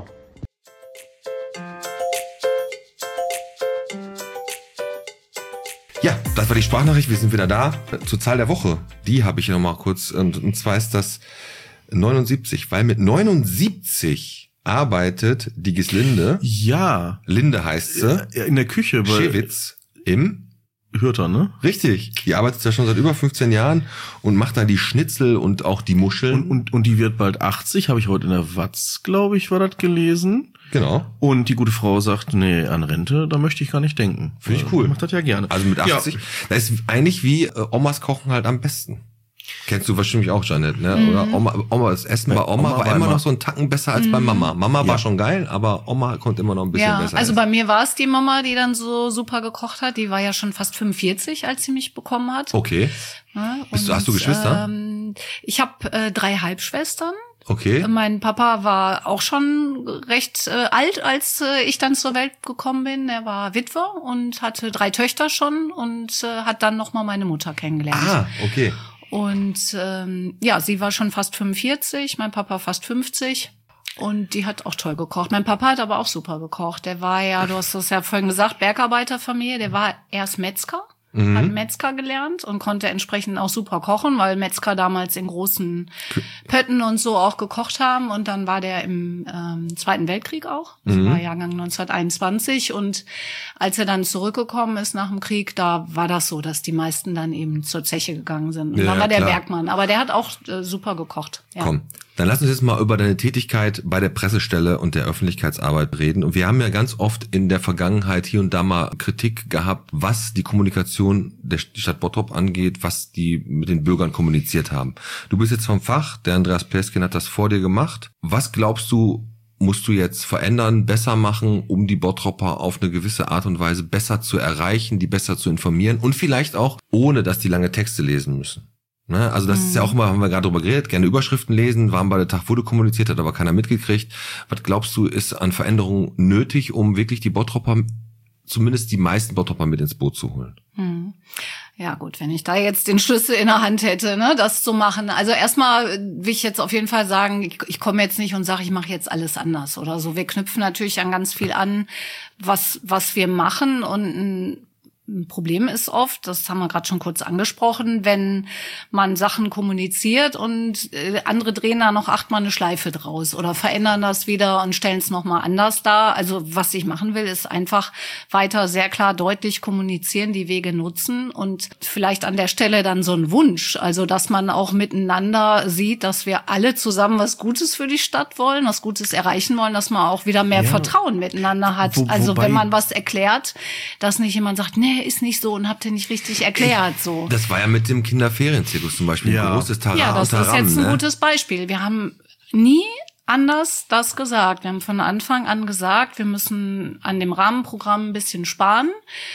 Ja, das war die Sprachnachricht. Wir sind wieder da. Zur Zahl der Woche. Die habe ich noch mal kurz. Und, und zwar ist das neunundsiebzig, weil mit neunundsiebzig arbeitet die Gislinde. Ja. Linde heißt sie. In der Küche. Bei Schewitz im Hürter, ne? Richtig. Die arbeitet ja schon seit über fünfzehn Jahren und macht da die Schnitzel und auch die Muscheln. Und, und, und die wird bald achtzig, habe ich heute in der Watz, glaube ich, war das gelesen. Genau. Und die gute Frau sagt, nee, an Rente, da möchte ich gar nicht denken. Finde ich cool. Macht das ja gerne. Also mit achtzig. Ja. Das ist eigentlich wie äh, Omas kochen halt am besten. Kennst du wahrscheinlich auch, Janet, ne? Mhm. Oder Oma, Oma, das Essen bei Oma, Oma war, war immer noch so ein Tacken besser als mhm. bei Mama. Mama ja. war schon geil, aber Oma konnte immer noch ein bisschen ja, besser. Also essen. bei mir war es die Mama, die dann so super gekocht hat. Die war ja schon fast fünfundvierzig, als sie mich bekommen hat. Okay. Ja, Bist du, hast du Geschwister? Ähm, ich habe äh, drei Halbschwestern. Okay. Mein Papa war auch schon recht äh, alt, als äh, ich dann zur Welt gekommen bin. Er war Witwer und hatte drei Töchter schon und äh, hat dann noch mal meine Mutter kennengelernt. Ah, okay. Und ähm, ja, sie war schon fast fünfundvierzig, mein Papa fast fünfzig. Und die hat auch toll gekocht. Mein Papa hat aber auch super gekocht. Der war ja, du hast das ja vorhin gesagt, Bergarbeiterfamilie. Der war erst Metzger. Mhm. Hat Metzger gelernt und konnte entsprechend auch super kochen, weil Metzger damals in großen Pötten und so auch gekocht haben. Und dann war der im ähm, Zweiten Weltkrieg auch. Das mhm. war Jahrgang neunzehnhunderteinundzwanzig. Und als er dann zurückgekommen ist nach dem Krieg, da war das so, dass die meisten dann eben zur Zeche gegangen sind. Und ja, dann war der klar. Bergmann. Aber der hat auch äh, super gekocht. Ja. Komm. Dann lass uns jetzt mal über deine Tätigkeit bei der Pressestelle und der Öffentlichkeitsarbeit reden. Und wir haben ja ganz oft in der Vergangenheit hier und da mal Kritik gehabt, was die Kommunikation der Stadt Bottrop angeht, was die mit den Bürgern kommuniziert haben. Du bist jetzt vom Fach, der Andreas Pleskin hat das vor dir gemacht. Was glaubst du, musst du jetzt verändern, besser machen, um die Bottropper auf eine gewisse Art und Weise besser zu erreichen, die besser zu informieren und vielleicht auch, ohne dass die lange Texte lesen müssen? Ne, also das mhm. ist ja auch immer, haben wir gerade drüber geredet, gerne Überschriften lesen, waren bei der Tag wurde kommuniziert, hat aber keiner mitgekriegt. Was glaubst du, ist an Veränderungen nötig, um wirklich die Bottropper, zumindest die meisten Bottropper mit ins Boot zu holen? Mhm. Ja gut, wenn ich da jetzt den Schlüssel in der Hand hätte, ne, das zu machen. Also erstmal will ich jetzt auf jeden Fall sagen, ich, ich komme jetzt nicht und sage, ich mache jetzt alles anders oder so. Wir knüpfen natürlich an ganz viel an, was was wir machen und ein Ein Problem ist oft, das haben wir gerade schon kurz angesprochen, wenn man Sachen kommuniziert und äh, andere drehen da noch achtmal eine Schleife draus oder verändern das wieder und stellen es nochmal anders dar. Also was ich machen will, ist einfach weiter sehr klar deutlich kommunizieren, die Wege nutzen und vielleicht an der Stelle dann so ein Wunsch, also dass man auch miteinander sieht, dass wir alle zusammen was Gutes für die Stadt wollen, was Gutes erreichen wollen, dass man auch wieder mehr ja. Vertrauen miteinander hat. Wo, also wobei, wenn man was erklärt, dass nicht jemand sagt, nee, ist nicht so und habt ihr nicht richtig erklärt, so. Das war ja mit dem Kinderferienzirkus zum Beispiel ja. ein großes Taran. Ja, das Taran, ist jetzt ein ne? gutes Beispiel. Wir haben nie anders das gesagt. Wir haben von Anfang an gesagt, wir müssen an dem Rahmenprogramm ein bisschen sparen.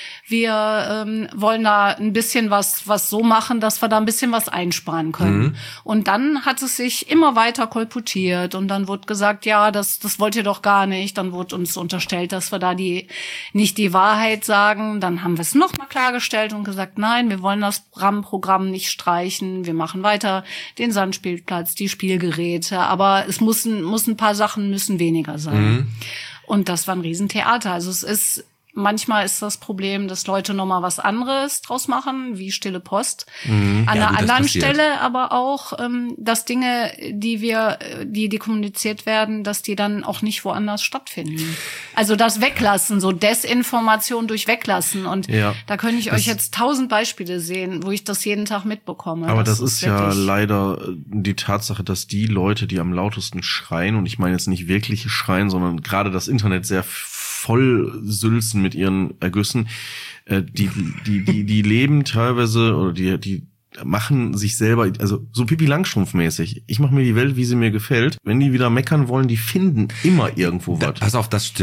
Wir ähm, wollen da ein bisschen was was so machen, dass wir da ein bisschen was einsparen können. Mhm. Und dann hat es sich immer weiter kolportiert und dann wurde gesagt, ja, das das wollt ihr doch gar nicht. Dann wurde uns unterstellt, dass wir da die nicht die Wahrheit sagen. Dann haben wir es nochmal klargestellt und gesagt, nein, wir wollen das Rahmenprogramm nicht streichen. Wir machen weiter den Sandspielplatz, die Spielgeräte, aber es muss ein, muss ein paar Sachen müssen weniger sein. Mhm. Und das war ein Riesentheater. Also es ist Manchmal ist das Problem, dass Leute nochmal was anderes draus machen, wie stille Post. Mhm. An ja, einer gut, anderen passiert. Stelle aber auch, ähm, dass Dinge, die wir, die, die kommuniziert werden, dass die dann auch nicht woanders stattfinden. Also das Weglassen, so Desinformation durch Weglassen. Und ja, da könnte ich das, euch jetzt tausend Beispiele sehen, wo ich das jeden Tag mitbekomme. Aber das, das ist, ist ja wirklich leider die Tatsache, dass die Leute, die am lautesten schreien, und ich meine jetzt nicht wirkliche Schreien, sondern gerade das Internet sehr voll sülzen mit ihren Ergüssen, äh, die, die, die, die leben teilweise, oder die, die machen sich selber, also so Pipi Langstrumpf-mäßig. Ich mache mir die Welt, wie sie mir gefällt. Wenn die wieder meckern wollen, die finden immer irgendwo da, was. Pass auf, das stimmt.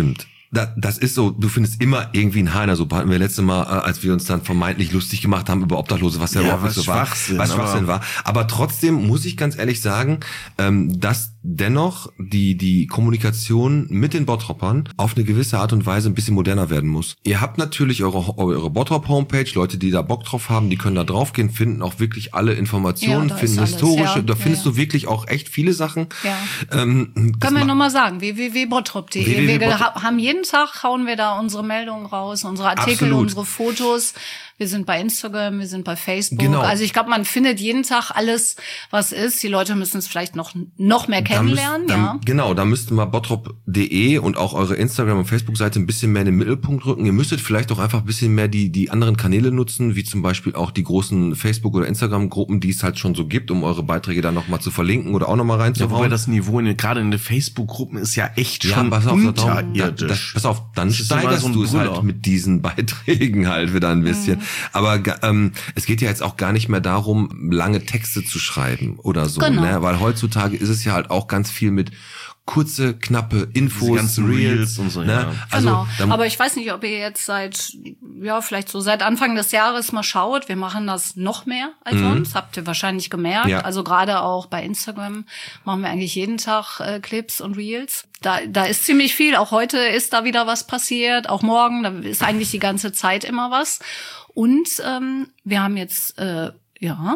Da, das ist so, du findest immer irgendwie einen Heiner. So hatten wir letztes Mal, äh, als wir uns dann vermeintlich lustig gemacht haben über Obdachlose, was ja, Ja, überhaupt nicht was so war. Schwachsinn, Was Schwachsinn aber- war. Aber trotzdem muss ich ganz ehrlich sagen, ähm, dass dennoch die die Kommunikation mit den Bottroppern auf eine gewisse Art und Weise ein bisschen moderner werden muss. Ihr habt natürlich eure, eure Bottrop-Homepage, Leute, die da Bock drauf haben, die können da draufgehen, finden auch wirklich alle Informationen, Ja, da finden ist alles, historische, ja. da Ja, findest ja. du wirklich auch echt viele Sachen. Ja. Ähm, das Können wir ma- nochmal sagen, w w w punkt bottrop punkt d e. w w w Wir punkt ha- haben jeden Tag, hauen wir da unsere Meldungen raus, unsere Artikel, Absolut. unsere Fotos. Wir sind bei Instagram, wir sind bei Facebook. Genau. Also ich glaube, man findet jeden Tag alles, was ist. Die Leute müssen es vielleicht noch noch mehr Da kennenlernen. müsst- da, ja. Genau, da müssten wir bottrop punkt de und auch eure Instagram- und Facebook-Seite ein bisschen mehr in den Mittelpunkt rücken. Ihr müsstet vielleicht auch einfach ein bisschen mehr die die anderen Kanäle nutzen, wie zum Beispiel auch die großen Facebook- oder Instagram-Gruppen, die es halt schon so gibt, um eure Beiträge dann nochmal zu verlinken oder auch nochmal Ja, reinzuhauen. wobei das Niveau in, den- gerade in den Facebook-Gruppen ist ja echt Ja, schon pass auf, da, da, unterirdisch. das, pass auf, dann Das ist immer steigerst so ein du es Brüller. halt mit diesen Beiträgen halt wieder ein bisschen. Aber ga- ähm, es geht ja jetzt auch gar nicht mehr darum, lange Texte zu schreiben oder so, Genau. ne? Weil heutzutage ist es ja halt auch ganz viel mit kurze, knappe Infos, Diese ganzen Reels und so, ne? ja. Also, Genau. dann- Aber ich weiß nicht, ob ihr jetzt seit, ja, vielleicht so seit Anfang des Jahres mal schaut. Wir machen das noch mehr als sonst. Habt ihr wahrscheinlich gemerkt. Mhm. Ja. Also gerade auch bei Instagram machen wir eigentlich jeden Tag äh, Clips und Reels. Da, da ist ziemlich viel. Auch heute ist da wieder was passiert. Auch morgen. Da ist eigentlich die ganze Zeit immer was. Und ähm, wir haben jetzt, äh, ja,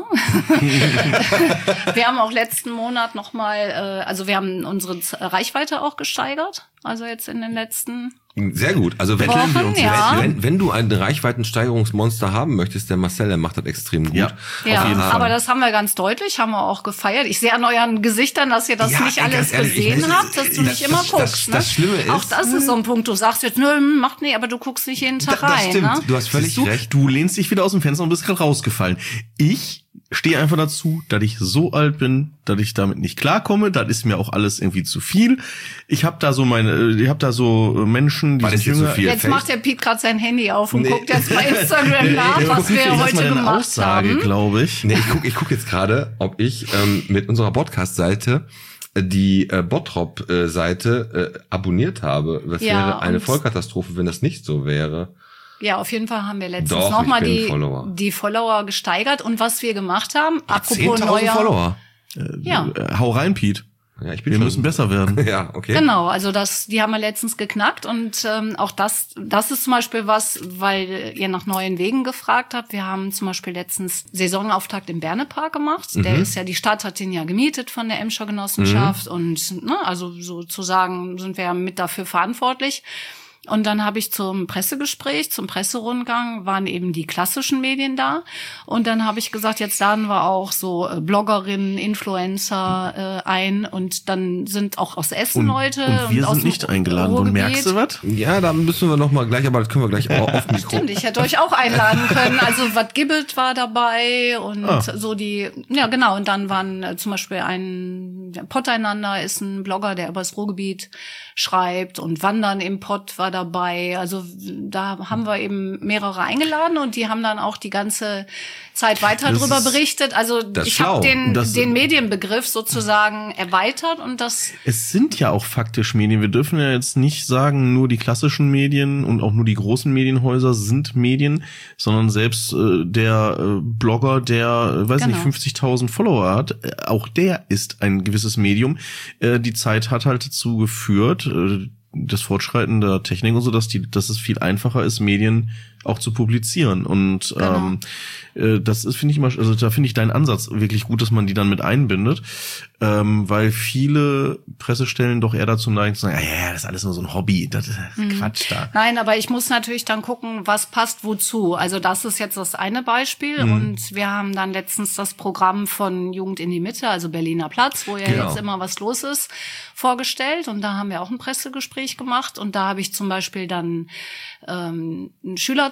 wir haben auch letzten Monat nochmal, äh, also wir haben unsere Z- Reichweite auch gesteigert. Also jetzt in den letzten Sehr gut. Also wenn, Wochen, wenn, ja. wenn, wenn du ein Reichweitensteigerungsmonster haben möchtest, der Marcel, der macht das extrem gut. Ja. Ja, Auf jeden Fall. aber das haben wir ganz deutlich, haben wir auch gefeiert. Ich sehe an euren Gesichtern, dass ihr das Ja, nicht ey, alles ganz ehrlich, ich gesehen muss- habt, dass du das- nicht immer das- guckst. das- ne? das Schlimme ist- auch das ist so ein Punkt. Du sagst jetzt, nö, macht nee, aber du guckst nicht jeden Tag Da- das rein. stimmt. Ne? Du hast völlig Siehst du, recht. du lehnst dich wieder aus dem Fenster und bist gerade rausgefallen. Ich stehe einfach dazu, dass ich so alt bin, dass ich damit nicht klarkomme. Das ist mir auch alles irgendwie zu viel. Ich habe da so meine, ich habe da so Menschen, die War das sind jetzt so jünger. viel? Jetzt Face- macht der Pete gerade sein Handy auf und Nee. guckt jetzt bei Instagram nach, Ja, was guck, wir ich lass mal heute deine gemacht Aussage, haben. glaube ich. Nee, ich guck, ich guck jetzt gerade, ob ich ähm, mit unserer Podcast-Seite äh, die äh, Bottrop-Seite äh, abonniert habe. Das Ja, wäre eine und- Vollkatastrophe, wenn das nicht so wäre. Ja, auf jeden Fall haben wir letztens Doch, nochmal ich bin die, Follower. die Follower gesteigert. Und was wir gemacht haben, apropos zehntausend neuer... Follower. Ja. Äh, hau rein, Pete. Ja, ich bin Wir schon- müssen besser werden. Ja, okay. Genau, also das, die haben wir letztens geknackt und ähm, auch das, das ist zum Beispiel was, weil ihr nach neuen Wegen gefragt habt. Wir haben zum Beispiel letztens Saisonauftakt im Bernepark gemacht. Der ist ja, die Stadt hat den ja gemietet von der Emscher Genossenschaft und ne, also sozusagen sind wir ja mit dafür verantwortlich. Und dann habe ich zum Pressegespräch, zum Presserundgang, waren eben die klassischen Medien da. Und dann habe ich gesagt, jetzt laden wir auch so äh, Bloggerinnen, Influencer äh, ein. Und dann sind auch aus Essen Leute. und wir aus sind dem nicht eingeladen. Und Ruhrgebiet. merkst du was? Ja, da müssen wir noch mal gleich, aber das können wir gleich au- auf Mikro. Stimmt, ich hätte euch auch einladen können. Also Wat Gibbelt war dabei und Ah. so die, ja genau. Und dann waren äh, zum Beispiel ein ja, Potteinander ist ein Blogger, der über das Ruhrgebiet schreibt und Wandern im Pott war dabei. Also da haben wir eben mehrere eingeladen und die haben dann auch die ganze Zeit weiter Das drüber ist- berichtet. Also das ist ich schlau. habe den, Das- den Medienbegriff sozusagen erweitert und das Es sind ja auch faktisch Medien. Wir dürfen ja jetzt nicht sagen, nur die klassischen Medien und auch nur die großen Medienhäuser sind Medien, sondern selbst äh, der äh, Blogger, der, äh, weiß Genau. nicht, fünfzigtausend Follower hat, äh, auch der ist ein gewisses Medium. Äh, die Zeit hat halt dazu geführt, äh, das Fortschreiten der Technik und so, dass die, dass es viel einfacher ist, Medien auch zu publizieren. Und Genau. ähm, äh, das ist, finde ich immer, also da finde ich deinen Ansatz wirklich gut, dass man die dann mit einbindet, ähm, weil viele Pressestellen doch eher dazu neigen zu sagen, ja, ja, das ist alles nur so ein Hobby, das ist Quatsch da. Nein, aber ich muss natürlich dann gucken, was passt wozu. Also das ist jetzt das eine Beispiel. Mhm. Und wir haben dann letztens das Programm von Jugend in die Mitte, also Berliner Platz, wo ja Genau. jetzt immer was los ist, vorgestellt. Und da haben wir auch ein Pressegespräch gemacht. Und da habe ich zum Beispiel dann ähm, einen Schüler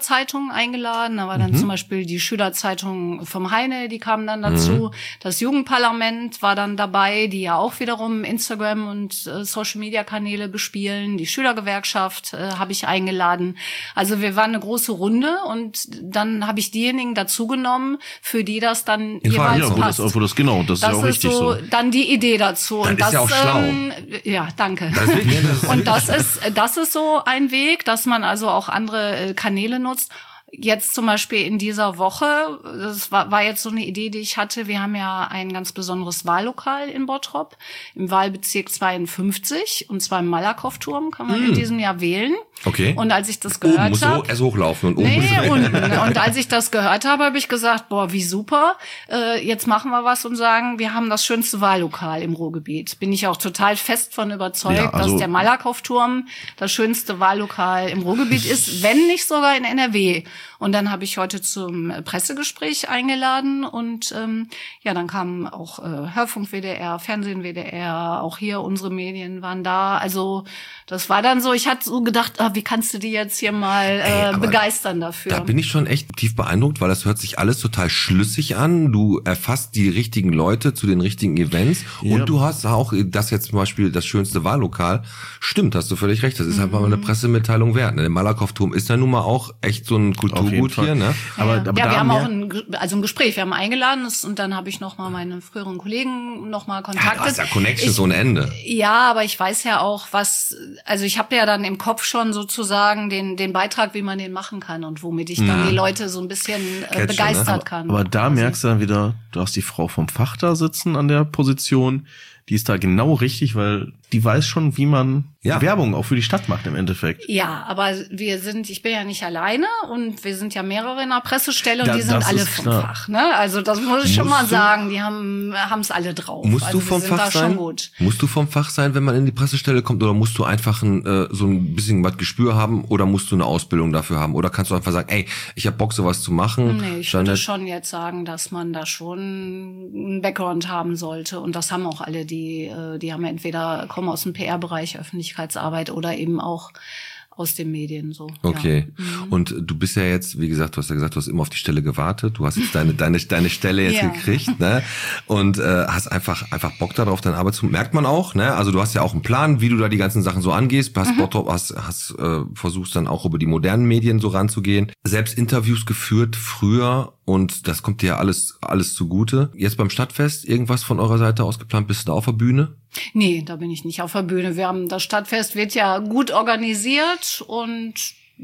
Schülerzeitungen eingeladen. Da war dann mhm. zum Beispiel die Schülerzeitung vom Heine, die kamen dann dazu. Mhm. Das Jugendparlament war dann dabei, die ja auch wiederum Instagram und äh, Social-Media-Kanäle bespielen. Die Schülergewerkschaft äh, habe ich eingeladen. Also wir waren eine große Runde und dann habe ich diejenigen dazu genommen, für die das dann in jeweils ja, passt. Das, das, genau, das, das ist ja auch ist richtig so. so. Dann die Idee dazu. Das und ist das ja auch schlau. Ähm, ja, danke. Das ist, ja, das ist und das ist, das ist so ein Weg, dass man also auch andere äh, Kanäle nutzt. Jetzt zum Beispiel in dieser Woche, das war, war jetzt so eine Idee, die ich hatte, wir haben ja ein ganz besonderes Wahllokal in Bottrop, im Wahlbezirk zweiundfünfzig, und zwar im Malakow-Turm kann man mm. in diesem Jahr wählen. Okay. Und als ich das gehört oben muss habe... erst hochlaufen und oben nee, muss unten. Und als ich das gehört habe, habe ich gesagt, boah, wie super, äh, jetzt machen wir was und sagen, wir haben das schönste Wahllokal im Ruhrgebiet. Bin ich auch total fest von überzeugt, ja, also dass der Malakow-Turm das schönste Wahllokal im Ruhrgebiet ist, wenn nicht sogar in N R W. Und dann habe ich heute zum Pressegespräch eingeladen und ähm, ja, dann kamen auch äh, Hörfunk W D R, Fernsehen W D R, auch hier unsere Medien waren da. Also das war dann so, ich hatte so gedacht, ah, wie kannst du die jetzt hier mal äh, Ey, begeistern dafür? Da bin ich schon echt tief beeindruckt, weil das hört sich alles total schlüssig an. Du erfasst die richtigen Leute zu den richtigen Events ja. und du hast auch das jetzt zum Beispiel das schönste Wahllokal. Stimmt, hast du völlig recht. Das ist mhm. halt mal eine Pressemitteilung wert. Der Malakow-Turm ist ja nun mal auch echt so ein Kulturgut hier, ne? Aber, ja, aber ja, wir haben auch ein, also ein Gespräch, wir haben eingeladen und dann habe ich noch mal meine früheren Kollegen noch mal kontaktet. Ja, du hast ja Connections ohne Ende. Ja, aber ich weiß ja auch, was, also ich habe ja dann im Kopf schon sozusagen den den Beitrag, wie man den machen kann und womit ich dann ja. die Leute so ein bisschen äh, begeistern ne? aber, kann. Aber da quasi. Merkst du dann wieder, du hast die Frau vom Fach da sitzen an der Position, die ist da genau richtig, weil die weiß schon, wie man ja. Werbung auch für die Stadt macht im Endeffekt. Ja, aber wir sind, ich bin ja nicht alleine und wir sind ja mehrere in der Pressestelle und da, die sind alle vom klar. Fach, ne? Also das muss ich musst schon mal sagen, die haben haben es alle drauf. Musst also du vom Fach sein? Musst du vom Fach sein, wenn man in die Pressestelle kommt, oder musst du einfach ein, äh, so ein bisschen was Gespür haben, oder musst du eine Ausbildung dafür haben, oder kannst du einfach sagen, ey, ich hab Bock, sowas zu machen? Nee, ich würde schon jetzt sagen, dass man da schon einen Background haben sollte, und das haben auch alle, die äh, die haben entweder kommen aus dem P R-Bereich, Öffentlichkeitsarbeit oder eben auch aus den Medien so. Okay. Ja. Mhm. Und du bist ja jetzt, wie gesagt, du hast ja gesagt, du hast immer auf die Stelle gewartet. Du hast jetzt deine deine deine Stelle jetzt ja. gekriegt, ne? Und äh, hast einfach einfach Bock darauf, deine Arbeit zu. Merkt man auch, ne? Also du hast ja auch einen Plan, wie du da die ganzen Sachen so angehst. Hast mhm. Bock, hast hast äh, versuchst dann auch über die modernen Medien so ranzugehen. Selbst Interviews geführt früher. Und das kommt dir ja alles alles zugute. Jetzt beim Stadtfest, irgendwas von eurer Seite aus geplant? Bist du da auf der Bühne? Nee, da bin ich nicht auf der Bühne. Wir haben, das Stadtfest wird ja gut organisiert und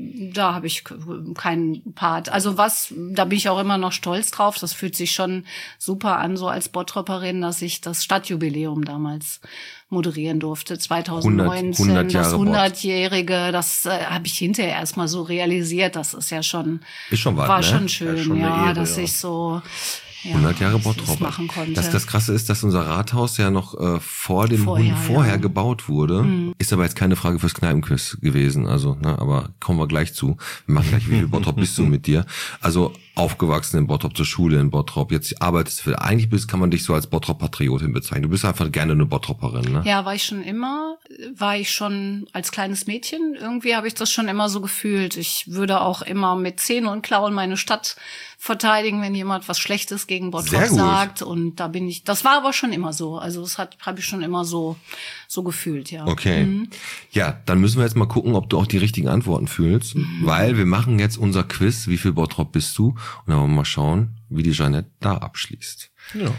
da habe ich keinen Part. Also was, da bin ich auch immer noch stolz drauf. Das fühlt sich schon super an, so als Bottroperin, dass ich das Stadtjubiläum damals moderieren durfte, zweitausendneunzehn, hundert, hundert das hundertjährige, das äh, habe ich hinterher erstmal so realisiert. Das ist ja schon, ist schon was, war ne? schon schön, ja, schon ja Ehre, dass ja. ich so ja, hundert Jahre Bottrop. Das machen konnte. Das, das Krasse ist, dass unser Rathaus ja noch äh, vor dem vorher, Hund vorher ja. gebaut wurde. Mhm. Ist aber jetzt keine Frage fürs Kneipenquiz gewesen. Also, ne, aber kommen wir gleich zu. Wir machen gleich, wie viel Bottrop bist du mit dir? Also aufgewachsen in Bottrop, zur Schule in Bottrop. Jetzt arbeitest du, eigentlich bist, kann man dich so als Bottrop-Patriotin bezeichnen. Du bist einfach gerne eine Bottroperin, ne? Ja, war ich schon immer. War ich schon als kleines Mädchen. Irgendwie habe ich das schon immer so gefühlt. Ich würde auch immer mit Zähnen und Klauen meine Stadt verteidigen, wenn jemand was Schlechtes gegen Bottrop sagt. Und da bin ich, das war aber schon immer so. Also das hat, habe ich schon immer so, so gefühlt, ja. Okay. Mhm. Ja, dann müssen wir jetzt mal gucken, ob du auch die richtigen Antworten fühlst. Mhm. Weil wir machen jetzt unser Quiz, wie viel Bottrop bist du? Und dann wollen wir mal schauen, wie die Jeanette da abschließt. Ja.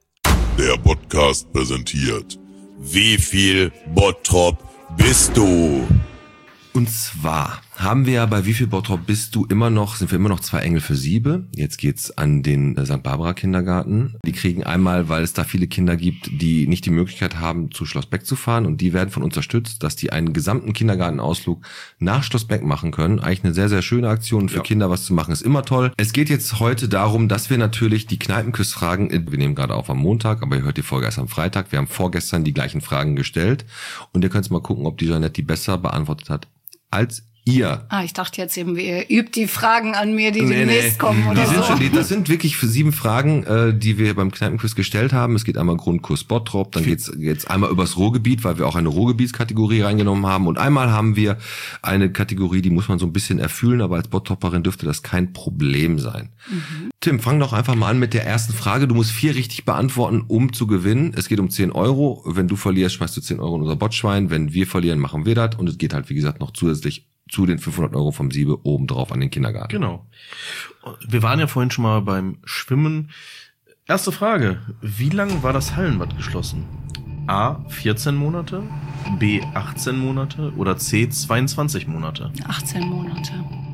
Der Podcast präsentiert: Wie viel Bottrop bist du? Und zwar haben wir ja bei Wie viel Bottrop bist du immer noch, sind wir immer noch zwei Engel für Siebe. Jetzt geht's an den Sankt Barbara Kindergarten. Die kriegen einmal, weil es da viele Kinder gibt, die nicht die Möglichkeit haben, zu Schloss Beck zu fahren, und die werden von uns unterstützt, dass die einen gesamten Kindergartenausflug nach Schloss Beck machen können. Eigentlich eine sehr, sehr schöne Aktion. Für ja. Kinder was zu machen ist immer toll. Es geht jetzt heute darum, dass wir natürlich die Kneipenquiz-Fragen, wir nehmen gerade auf am Montag, aber ihr hört die Folge erst am Freitag. Wir haben vorgestern die gleichen Fragen gestellt und ihr könnt mal gucken, ob die Jeanette die besser beantwortet hat als Ihr. Ah, ich dachte jetzt eben, ihr übt die Fragen an mir, die Nee, demnächst nee. kommen oder Die sind so. schon, die, das sind wirklich für sieben Fragen, äh, die wir beim Kneipenquiz gestellt haben. Es geht einmal Grundkurs Bottrop, dann geht's jetzt einmal übers Ruhrgebiet, weil wir auch eine Ruhrgebietskategorie reingenommen haben. Und einmal haben wir eine Kategorie, die muss man so ein bisschen erfüllen, aber als Bottropperin dürfte das kein Problem sein. Mhm. Tim, fang doch einfach mal an mit der ersten Frage. Du musst vier richtig beantworten, um zu gewinnen. Es geht um zehn Euro. Wenn du verlierst, schmeißt du zehn Euro in unser Botschwein. Wenn wir verlieren, machen wir das. Und es geht halt, wie gesagt, noch zusätzlich zu den fünfhundert Euro vom Siebe obendrauf an den Kindergarten. Genau. Wir waren ja vorhin schon mal beim Schwimmen. Erste Frage. Wie lang war das Hallenbad geschlossen? A, vierzehn Monate, B, achtzehn Monate oder C, zweiundzwanzig Monate? achtzehn Monate.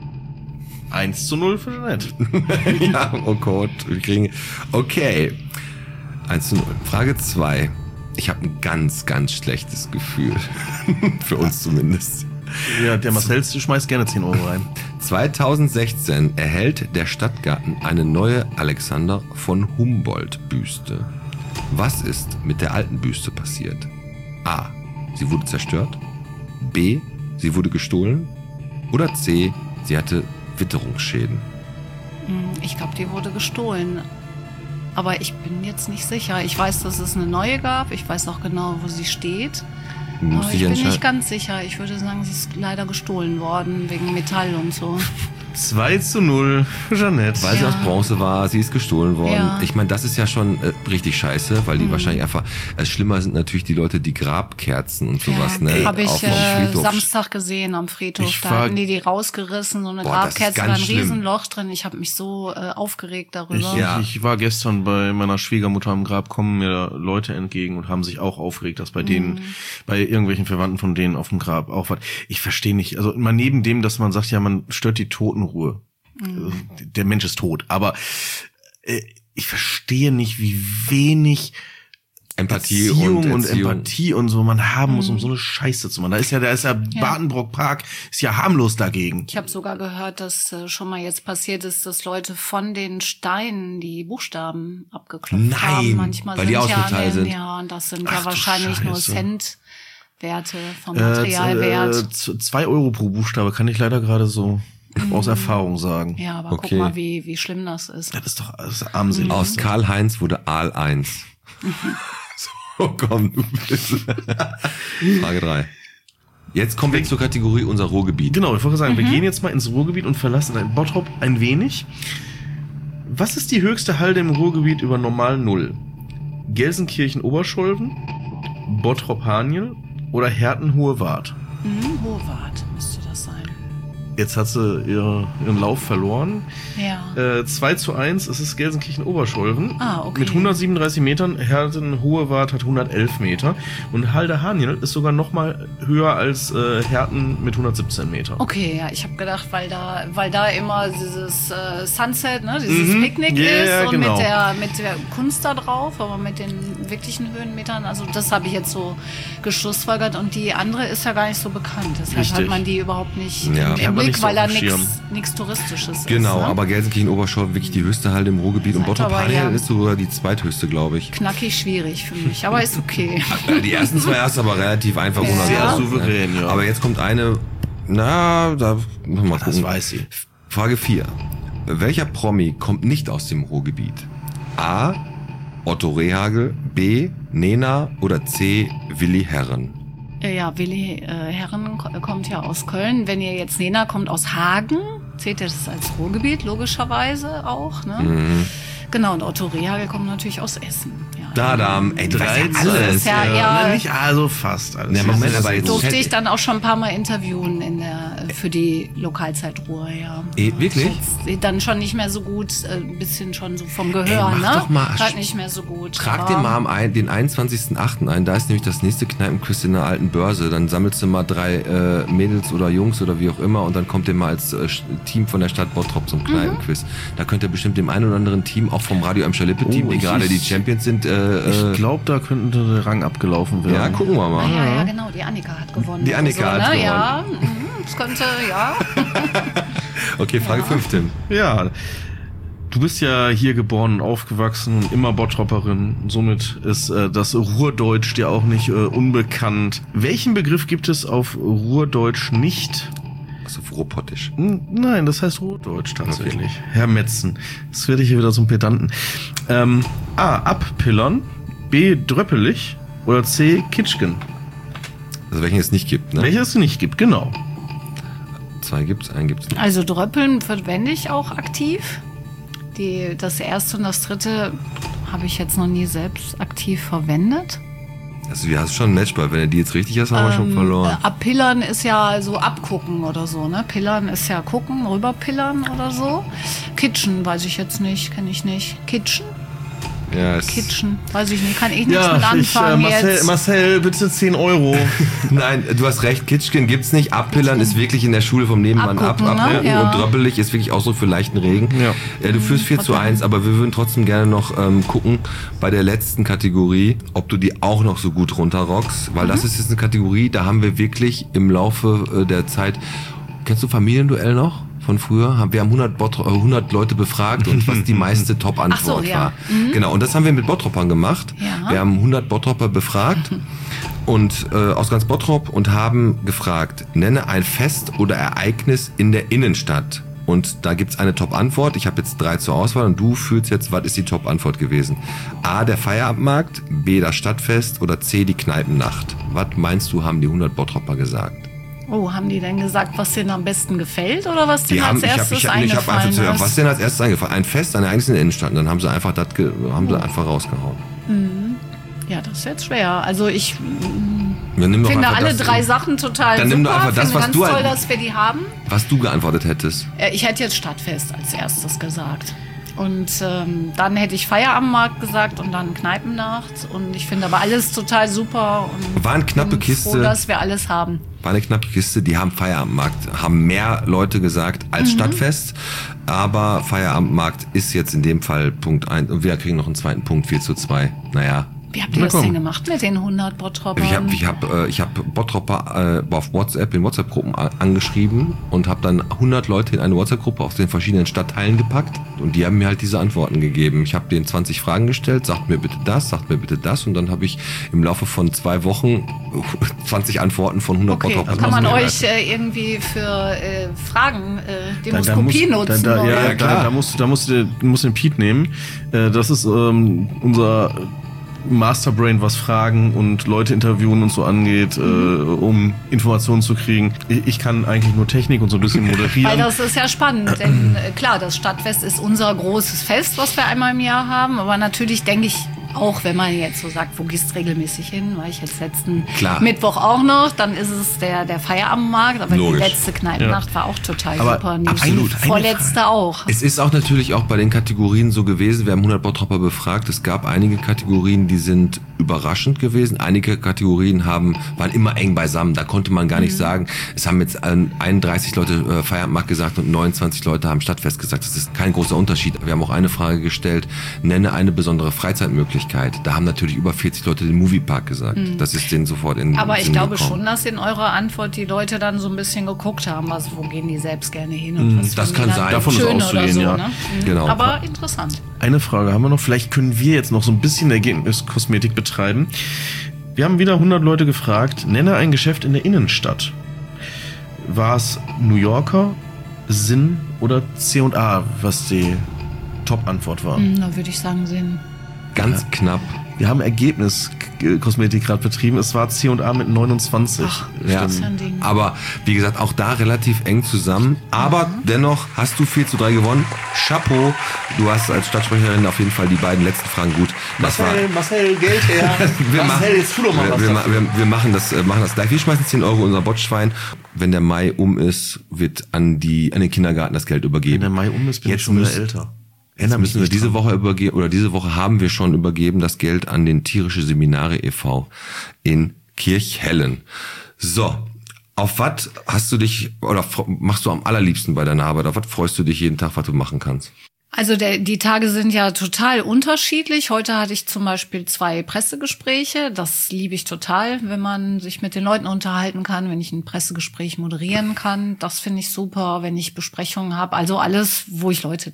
eins zu null für Jeanette. Ja, oh Gott, wir kriegen... Okay, eins zu null. Frage zwei. Ich habe ein ganz, ganz schlechtes Gefühl. Für uns zumindest. Ja, der Marcel schmeißt gerne zehn Euro rein. zweitausendsechzehn erhält der Stadtgarten eine neue Alexander von Humboldt-Büste. Was ist mit der alten Büste passiert? A. Sie wurde zerstört. B. Sie wurde gestohlen. Oder C. Sie hatte Witterungsschäden. Ich glaube, die wurde gestohlen. Aber ich bin jetzt nicht sicher. Ich weiß, dass es eine neue gab. Ich weiß auch genau, wo sie steht. Muss Aber ich ich bin entscheiden. nicht ganz sicher. Ich würde sagen, sie ist leider gestohlen worden, wegen Metall und so. zwei zu null für Jeanette. Weil sie Ja. aus Bronze war, sie ist gestohlen worden. Ja. Ich meine, das ist ja schon äh, richtig scheiße, weil die Mhm. wahrscheinlich einfach... Äh, schlimmer sind natürlich die Leute, die Grabkerzen und sowas, ne? Habe auf ich dem äh, Friedhof. Samstag gesehen am Friedhof. Ich Da war- hatten die die rausgerissen, so eine Boah, das ist Grabkerze, ganz war ein schlimm. Riesenloch drin. Ich habe mich so äh, aufgeregt darüber. Ich, ich war gestern bei meiner Schwiegermutter am Grab, kommen mir Leute entgegen und haben sich auch aufgeregt, dass bei denen, Mhm. bei irgendwelchen Verwandten von denen auf dem Grab auch was. Ich verstehe nicht, also mal neben dem, dass man sagt, ja, man stört die Totenruhe. Mhm. Der Mensch ist tot, aber äh, ich verstehe nicht, wie wenig Empathie Erziehung und und Erziehung. Empathie und so man haben muss, um Mhm. so eine Scheiße zu machen. Da ist ja, da ist ja, Ja. Badenbrock Park ist ja harmlos dagegen. Ich habe sogar gehört, dass äh, schon mal jetzt passiert ist, dass Leute von den Steinen die Buchstaben abgeklopft Nein, haben. Manchmal weil sind die ja, aus an Metall den, sind. ja, und das sind Ach ja du wahrscheinlich nur Scheiße. Centwerte vom Äh, Materialwert. z- äh, z- zwei Euro pro Buchstabe kann ich leider gerade so aus Erfahrung sagen. ja, aber okay. guck mal, wie, wie schlimm das ist. Das ist doch das ist armselig. Aus Karl-Heinz wurde Aal eins. So, komm, du bist. Frage drei. Jetzt kommen wir zur Kategorie unser Ruhrgebiet. Genau, ich wollte sagen, wir Mhm. gehen jetzt mal ins Ruhrgebiet und verlassen ein Bottrop ein wenig. Was ist die höchste Halde im Ruhrgebiet über normal Null? Gelsenkirchen-Oberscholven, Bottrop-Haniel oder Herten-Hohe-Wart? Mhm, Hohwart müsste das sein. Jetzt hat sie ihre, ihren Lauf verloren. Ja. Äh, zwei zu eins, es ist Gelsenkirchen-Oberscholven. Ah, okay. Mit hundertsiebenunddreißig Metern, Herten-Hohe-Wart hat hundertelf Meter. Und Halde-Haniel ist sogar noch mal höher als äh, Herten mit hundertsiebzehn Meter. Okay, ja, ich habe gedacht, weil da, weil da immer dieses äh, Sunset, ne, dieses Mhm. Picknick Ja, ist ja, und genau. mit der mit der Kunst da drauf, aber mit den wirklichen Höhenmetern, also das habe ich jetzt so geschlussfolgert und die andere ist ja gar nicht so bekannt. Deshalb Richtig. hat man die überhaupt nicht Ja. im, Die hat im man Blick, nicht so weil da auf dem Schirm. nichts nichts Touristisches Genau, ist. Ne? aber Gelsenkirchen-Oberscholven wirklich die höchste Halde im Ruhrgebiet und Seid aber Bottrop-Haniel ja- ist sogar die zweithöchste, glaube ich. Knackig schwierig für mich, aber ist okay. Ja, die ersten zwei hast du aber relativ einfach Ja. runtergelassen. Sehr souverän, ja. Aber jetzt kommt eine, na, da müssen wir mal gucken. Das weiß sie. Frage vier. Welcher Promi kommt nicht aus dem Ruhrgebiet? A. Otto Rehagel, B. Nena oder C. Willi Herren? Ja, Willi äh, Herren ko- kommt ja aus Köln. Wenn ihr jetzt Nena kommt aus Hagen, zählt ihr das als Ruhrgebiet logischerweise auch, ne? Mhm. Genau, und Otto Rehagel kommt natürlich aus Essen. Ja. Dadam, ey, du weißt ja Drei zu alles. eins, Ja, ja. Nicht also fast alles. Ja, Moment, aber jetzt- Durfte hätte- ich dann auch schon ein paar Mal interviewen in der, für die Lokalzeit Ruhr, ja. Eh, wirklich? Jetzt dann schon nicht mehr so gut, äh, ein bisschen schon so vom Gehör, Ey, mach ne? doch mal- Halt nicht mehr so gut. Trag aber- dir mal am ein, den einundzwanzigsten achten ein, da ist nämlich das nächste Kneipenquiz in der alten Börse. Dann sammelst du mal drei äh, Mädels oder Jungs oder wie auch immer und dann kommt ihr mal als äh, Team von der Stadt Bottrop zum Kneipenquiz. Da könnt ihr bestimmt dem einen oder anderen Team, auch vom Radio Amscher Lippe Team, Oh, die ich- gerade die Champions sind, äh, Ich äh, glaube, da könnte der Rang abgelaufen werden. ja, gucken wir Ah, mal. ja, ja, genau, die Annika hat gewonnen. Die Annika oder so, hat ne? Ja, mhm, das könnte, ja. Okay, Frage fünf, Tim. Ja, du bist ja hier geboren und aufgewachsen und immer Bottropperin. Somit ist äh, das Ruhrdeutsch dir auch nicht äh, unbekannt. Welchen Begriff gibt es auf Ruhrdeutsch nicht? Also Ruhrpottisch. Nein, das heißt Ruhrdeutsch tatsächlich. Okay. Herr Metzen. Das werde ich hier wieder so ein Pedanten. Ähm, A. Abpillern. B. Dröppelig. Oder C. Kitschgen. Also welchen es nicht gibt, ne? Welchen es nicht gibt, genau. Zwei gibt's, einen gibt's nicht. Also Dröppeln verwende ich auch aktiv. Die, das erste und das dritte habe ich jetzt noch nie selbst aktiv verwendet. Also du hast schon ein Matchball. Wenn du die jetzt richtig hast, haben wir ähm, schon verloren. Äh, abpillern ist ja so abgucken oder so, ne? Pillern ist ja gucken, rüberpillern oder so. Kitchen weiß ich jetzt nicht, kenne ich nicht. Kitchen? Ja, es Kitchen, weiß ich nicht, kann ich nichts ja, mit anfangen ich, äh, Marcel, jetzt. Marcel, bitte zehn Euro. Nein, du hast recht, Kitschgen gibt's nicht. Abpillern ist wirklich in der Schule vom Nebenmann ab. Abgucken, Abgucken ne? Ja. Und dröppelig ist wirklich Ausdruck für leichten Regen. Ja. Äh, du führst vier zu eins, aber wir würden trotzdem gerne noch ähm, gucken bei der letzten Kategorie, ob du die auch noch so gut runterrockst. Weil mhm. das ist jetzt eine Kategorie, da haben wir wirklich im Laufe äh, der Zeit... Kennst du Familienduell noch? Von früher, wir haben hundert, Bott, hundert Leute befragt und was die meiste Top-Antwort so, ja. war. Mhm. Genau, und das haben wir mit Bottropern gemacht. Ja. Wir haben hundert Bottropper befragt und äh, aus ganz Bottrop und haben gefragt, nenne ein Fest oder Ereignis in der Innenstadt. Und da gibt's eine Top-Antwort. Ich habe jetzt drei zur Auswahl und du fühlst jetzt, was ist die Top-Antwort gewesen? A, der Feierabendmarkt, B, das Stadtfest oder C, die Kneipennacht. Was meinst du, haben die hundert Bottropper gesagt? Oh, haben die denn gesagt, was denen am besten gefällt oder was denen Die als haben, erstes ich habe ich hab, ich hab einfach eingefallen zu, was ist? denn als erstes eingefallen? Ein Fest, ein Ereignis in der Innenstadt. Und dann haben sie einfach das, ge- haben sie einfach rausgehauen. Mhm. Ja, das ist jetzt schwer. Also ich Ja, nimm doch finde einfach alle das, drei Sachen total Dann super. nimm doch einfach das, finde was ganz du toll, ein- dass wir die haben. was du geantwortet hättest. Äh, Ich hätte jetzt Stadtfest als erstes gesagt. Und ähm, dann hätte ich Feierabendmarkt gesagt und dann Kneipennacht. Und ich finde aber alles total super. Und War eine knappe bin Kiste. froh, dass wir alles haben. War eine knappe Kiste, die haben Feierabendmarkt, haben mehr Leute gesagt als Mhm. Stadtfest, aber Feierabendmarkt ist jetzt in dem Fall Punkt eins und wir kriegen noch einen zweiten Punkt, vier zu zwei. Naja. Wie habt ihr Na das komm. denn gemacht mit den hundert Bottroppern? Ich habe ich hab, äh, ich hab Bottropper äh, auf WhatsApp, in WhatsApp-Gruppen a- angeschrieben und habe dann hundert Leute in eine WhatsApp-Gruppe aus den verschiedenen Stadtteilen gepackt und die haben mir halt diese Antworten gegeben. Ich habe denen zwanzig Fragen gestellt, sagt mir bitte das, sagt mir bitte das und dann habe ich im Laufe von zwei Wochen zwanzig Antworten von hundert Okay, Bottroppern kann man ausgehört. euch äh, irgendwie für äh, Fragen äh, Da, da Demoskopie musst- nutzen? Da, da, oder? ja, Ja, klar. da, da musst, da musst du du musst den Pete nehmen. Äh, Das ist ähm, unser Masterbrain, was Fragen und Leute interviewen und so angeht, äh, um Informationen zu kriegen. Ich, ich kann eigentlich nur Technik und so ein bisschen Weil moderieren. das ist ja spannend, denn äh, klar, das Stadtfest ist unser großes Fest, was wir einmal im Jahr haben, aber natürlich denke ich, auch wenn man jetzt so sagt, wo gehst du regelmäßig hin, war ich jetzt letzten Klar. Mittwoch auch noch, dann ist es der, der Feierabendmarkt, aber Logisch. die letzte Kneipennacht war auch total Aber super. Die absolut. Eine vorletzte Frage. auch. Es ist auch natürlich auch bei den Kategorien so gewesen, wir haben hundert Bottropper befragt, es gab einige Kategorien, die sind überraschend gewesen, einige Kategorien haben, waren immer eng beisammen, da konnte man gar nicht sagen, es haben jetzt ähm, einunddreißig Leute äh, Feierabendmarkt gesagt und neunundzwanzig Leute haben Stadtfest gesagt, das ist kein großer Unterschied. Wir haben auch eine Frage gestellt, nenne eine besondere Freizeitmöglichkeit, da haben natürlich über vierzig Leute den Moviepark gesagt, das ist denen sofort in den Aber ich Sinn glaube gekommen. schon, dass in eurer Antwort die Leute dann so ein bisschen geguckt haben, was, wo gehen die selbst gerne hin und was das finden kann die dann sein. Davon ist schön oder auszugehen, so, ja. Ne? Mhm. Genau. Aber interessant. Eine Frage haben wir noch. Vielleicht können wir jetzt noch so ein bisschen Ergebniskosmetik betreiben. Wir haben wieder hundert Leute gefragt. Nenne ein Geschäft in der Innenstadt. War es New Yorker, Sinn oder C und A, was die Top-Antwort war? Hm, da würde ich sagen, Sinn. Ganz knapp. Wir haben Ergebniskosmetik gerade betrieben. Es war C und A mit neunundzwanzig. Ach, Ja, das ist ja ein Ding. aber wie gesagt, auch da relativ eng zusammen. Aber dennoch hast du vier zu drei gewonnen. Chapeau. Du hast als Stadtsprecherin auf jeden Fall die beiden letzten Fragen gut. Das war, Marcel, Geld her. wir, machen, wir, wir, ma- wir, wir machen das, äh, machen das gleich. Wir schmeißen zehn Euro in unser Botschwein. Wenn der Mai um ist, wird an die, an den Kindergarten das Geld übergeben. Wenn der Mai um ist, bin Jetzt ich schon wieder müssen- älter. Jetzt müssen wir diese Woche übergeben, oder diese Woche haben wir schon übergeben, das Geld an den Tierische Seminare e V in Kirchhellen. So, auf was hast du dich, oder fr- machst du am allerliebsten bei deiner Arbeit? Auf was freust du dich jeden Tag, was du machen kannst? Also der, die Tage sind ja total unterschiedlich. Heute hatte ich zum Beispiel zwei Pressegespräche. Das liebe ich total, wenn man sich mit den Leuten unterhalten kann, wenn ich ein Pressegespräch moderieren kann. Das finde ich super, wenn ich Besprechungen habe. Also alles, wo ich Leute treffe.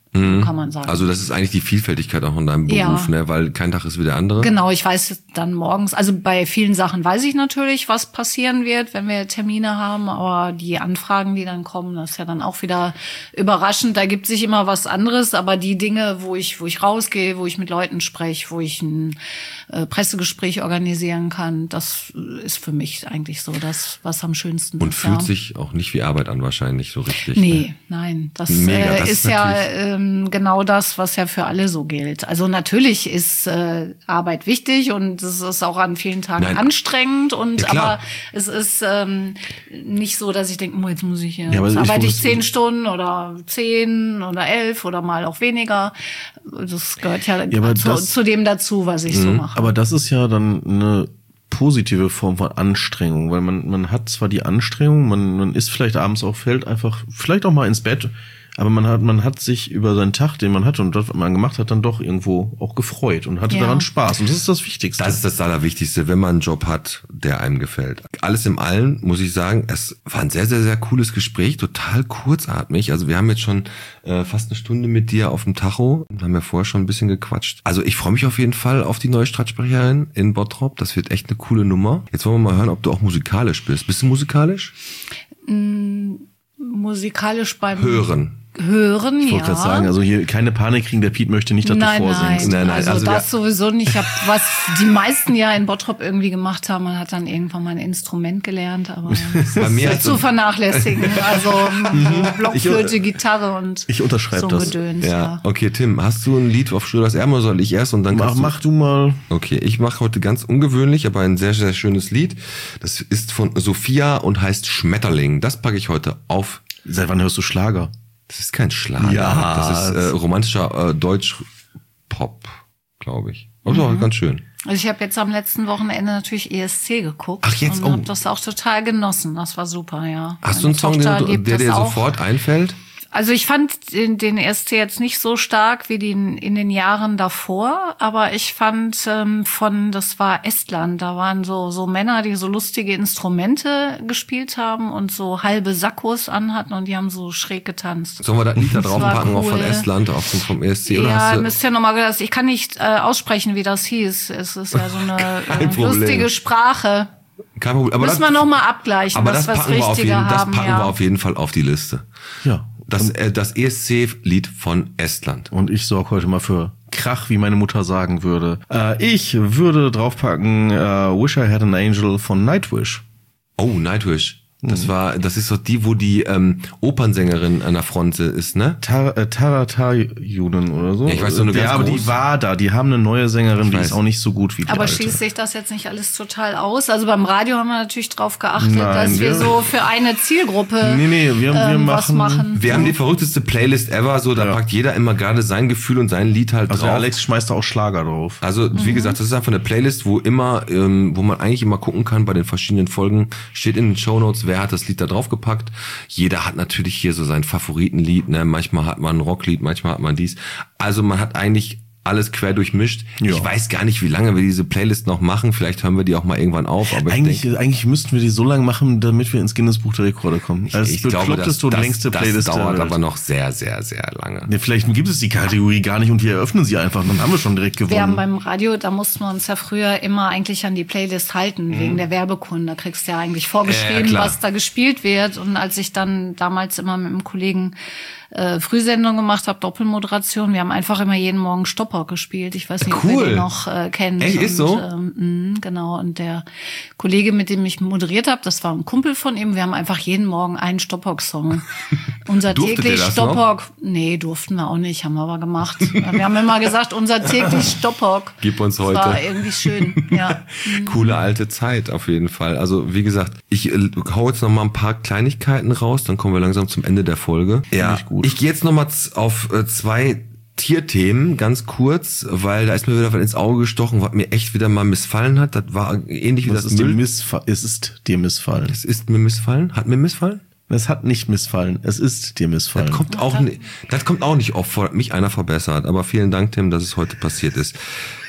Mhm. kann man sagen. Also das ist eigentlich die Vielfältigkeit auch in deinem Beruf, Ja. ne? Weil kein Tag ist wie der andere. Genau, ich weiß dann morgens, also bei vielen Sachen weiß ich natürlich, was passieren wird, wenn wir Termine haben, aber die Anfragen, die dann kommen, das ist ja dann auch wieder überraschend. Da gibt sich immer was anderes, aber die Dinge, wo ich, wo ich rausgehe, wo ich mit Leuten spreche, wo ich ein äh, Pressegespräch organisieren kann, das ist für mich eigentlich so das, was am schönsten Und ist. fühlt ja. sich auch nicht wie Arbeit an wahrscheinlich so richtig. Nee, Ne? nein, das, Mega, äh, das ist ist ja natürlich- ähm, genau das, was ja für alle so gilt. Also natürlich ist äh, Arbeit wichtig und es ist auch an vielen Tagen Nein. anstrengend und Ja, klar. aber es ist ähm, nicht so, dass ich denke, oh, jetzt muss ich hier, Ja, aber jetzt ich arbeite ich muss- zehn Stunden oder zehn oder elf oder mal auch weniger. Das gehört ja, Ja, aber zu, das- zu dem dazu, was ich so mache. Aber das ist ja dann eine positive Form von Anstrengung, weil man man hat zwar die Anstrengung, man man ist vielleicht abends auch fällt einfach vielleicht auch mal ins Bett, aber man hat man hat sich über seinen Tag, den man hatte und das, was man gemacht hat, dann doch irgendwo auch gefreut und hatte Ja. daran Spaß und das ist das Wichtigste. Das ist das Allerwichtigste, wenn man einen Job hat, der einem gefällt. Alles im Allen muss ich sagen, es war ein sehr, sehr, sehr cooles Gespräch, total kurzatmig. Also wir haben jetzt schon äh, fast eine Stunde mit dir auf dem Tacho, haben ja vorher schon ein bisschen gequatscht. Also ich freue mich auf jeden Fall auf die neue Stadtsprecherin in Bottrop. Das wird echt eine coole Nummer. Jetzt wollen wir mal hören, ob du auch musikalisch bist. Bist du musikalisch? Musikalisch beim Hören. Hören, Ich ja. wollte gerade sagen, also hier keine Panik kriegen, der Piet möchte nicht, dass Nein, du vorsingst. nein, Nein, nein, also, also das wir- sowieso nicht. Ich habe, was die meisten ja in Bottrop irgendwie gemacht haben, man hat dann irgendwann mal ein Instrument gelernt, aber das Bei ist mir ja hat zu so- vernachlässigen. Also Blockflöte, Gitarre und Ich unterschreibe so das. Gedöns. Ja, Ja. okay, Tim, hast du ein Lied auf Schröders Ärmel oder soll ich erst und dann Mach, kannst du... mach du mal. Okay, ich mache heute ganz ungewöhnlich, aber ein sehr, sehr schönes Lied. Das ist von Sophia und heißt Schmetterling. Das packe ich heute auf. Seit wann hörst du Schlager? Das ist kein Schlager. Ja. Das ist äh, romantischer äh, Deutsch-Pop, glaube ich. Aber ist auch ganz schön. Also ich habe jetzt am letzten Wochenende natürlich E S C geguckt. Ach, jetzt? und Oh. habe das auch total genossen. Das war super, ja. Hast du Meine einen Song, Tochter der, liebt der das dir auch. sofort einfällt? Also ich fand den, den E S C jetzt nicht so stark wie den in den Jahren davor, aber ich fand ähm, von, das war Estland, da waren so so Männer, die so lustige Instrumente gespielt haben und so halbe Sakkos anhatten und die haben so schräg getanzt. Sollen wir das Lied da Das drauf war packen, auch von cool. Estland, auch vom, vom E S C? Oder Ja, hast du, müsst ihr nochmal gesagt, ich kann nicht äh, aussprechen, wie das hieß. Es ist ja so eine Kein äh, Problem. lustige Sprache. kein Problem. Aber Müssen das, wir nochmal abgleichen, aber was das wir das packen, wir auf, Richtige jeden, das haben. packen ja. wir auf jeden Fall auf die Liste. Ja. Das, äh, das E S C-Lied von Estland. Und ich sorge heute mal für Krach, wie meine Mutter sagen würde. Äh, ich würde draufpacken äh, Wish I Had an Angel von Nightwish. Oh, Nightwish. Das war, das ist doch die, wo die ähm, Opernsängerin an der Front ist, ne? Tar äh, Tara Tajunen oder so. Ja, ich weiß, so eine ja, ganz aber die groß- war da. Die haben eine neue Sängerin, Ich die weiß. ist auch nicht so gut wie die Aber alte. schließt sich das jetzt nicht alles total aus? Also beim Radio haben wir natürlich drauf geachtet, Nein, dass wir wir- so für eine Zielgruppe Nee, nee, wir, wir ähm, was machen... machen. Wir haben die verrückteste Playlist ever, so da Ja. packt jeder immer gerade sein Gefühl und sein Lied halt Also drauf. der Alex schmeißt da auch Schlager drauf. Also wie gesagt, das ist einfach eine Playlist, wo immer, ähm, wo man eigentlich immer gucken kann bei den verschiedenen Folgen, steht in den Shownotes, wer hat das Lied da draufgepackt. Jeder hat natürlich hier so sein Favoritenlied, ne? Manchmal hat man ein Rocklied, manchmal hat man dies. Also man hat eigentlich alles quer durchmischt. Ja. Ich weiß gar nicht, wie lange wir diese Playlist noch machen. Vielleicht hören wir die auch mal irgendwann auf. Aber Eigentlich, ich denke, eigentlich müssten wir die so lange machen, damit wir ins Guinness-Buch der Rekorde kommen. Als ich glaube, das, bekloppteste und das, längste das Playlist der dauert Welt. aber noch sehr, sehr, sehr lange. Ne, vielleicht gibt es die Kategorie gar nicht und wir eröffnen sie einfach. Dann haben wir schon direkt gewonnen. Wir haben beim Radio, da mussten wir uns ja früher immer eigentlich an die Playlist halten, wegen der Werbekunden. Da kriegst du ja eigentlich vorgeschrieben, Ja, klar. was da gespielt wird. Und als ich dann damals immer mit einem Kollegen äh, Frühsendung gemacht habe, Doppelmoderation, wir haben einfach immer jeden Morgen Stopper gespielt. Ich weiß nicht, ob Cool. ihr den noch äh, kennt. Echt, ist so? Und, ähm, mh, genau. Und der Kollege, mit dem ich moderiert habe, das war ein Kumpel von ihm. Wir haben einfach jeden Morgen einen Stoppock-Song. Unser Durftet ihr täglich das noch? Stoppock. Nee, durften wir auch nicht, haben wir aber gemacht. Wir haben immer gesagt, unser täglich Stoppock. Gib uns Das heute. war irgendwie schön, ja. Coole alte Zeit auf jeden Fall. Also wie gesagt, ich äh, hau jetzt noch mal ein paar Kleinigkeiten raus, dann kommen wir langsam zum Ende der Folge. Ja, ich gut. ich gehe jetzt noch mal z- auf äh, zwei Tierthemen ganz kurz, weil da ist mir wieder was ins Auge gestochen, was mir echt wieder mal missfallen hat. Das war ähnlich wie das das ist dir Müll. missfa- es ist dir missfallen. Es ist mir missfallen. Hat mir missfallen? Es hat nicht missfallen. Es ist dir missfallen. Das kommt auch nicht, das kommt auch nicht oft vor, hat mich einer verbessert. Aber vielen Dank, Tim, dass es heute passiert ist.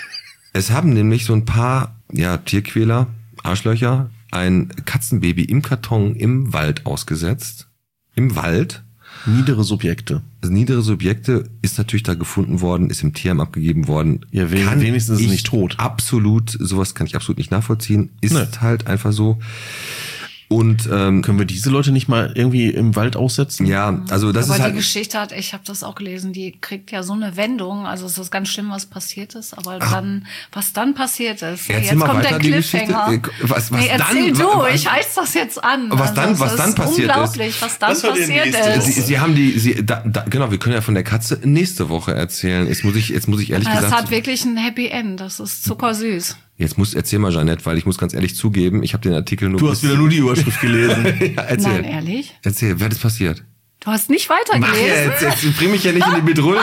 Es haben nämlich so ein paar, ja, Tierquäler, Arschlöcher, ein Katzenbaby im Karton im Wald ausgesetzt. Im Wald. Niedere Subjekte. Also niedere Subjekte ist natürlich da gefunden worden, ist im Tierheim abgegeben worden. Ja, we- Kann wenigstens ist es ich nicht tot. Absolut, sowas kann ich absolut nicht nachvollziehen. Ist Nee. halt einfach so. Und ähm, Können wir diese Leute nicht mal irgendwie im Wald aussetzen? ja, also das Aber ist die halt... Geschichte hat, ich habe das auch gelesen, die kriegt ja so eine Wendung. Also es ist ganz schlimm, was passiert ist, aber dann, was dann passiert ist. Erzähl Jetzt mal kommt weiter der die Geschichte. Cliffhanger. Äh, was- was nee, erzähl dann- du, was- ich heiz das jetzt an. Was dann- es was dann ist passiert ist. unglaublich, was dann Das war die passiert nächste ist. Sie, Sie haben die, Sie, da, da, genau, wir können ja von der Katze nächste Woche erzählen. Jetzt muss ich, jetzt muss ich ehrlich Das gesagt... hat wirklich ein Happy End, das ist zuckersüß. Jetzt muss, erzähl mal, Jeanette, weil ich muss ganz ehrlich zugeben, ich habe den Artikel nur... Du hast wieder nur die Überschrift gelesen. ja, erzähl. Nein, ehrlich? Erzähl, wer hat das passiert? Du hast nicht Mach weitergelesen? jetzt, jetzt bring mich ja nicht in die Bedrulle.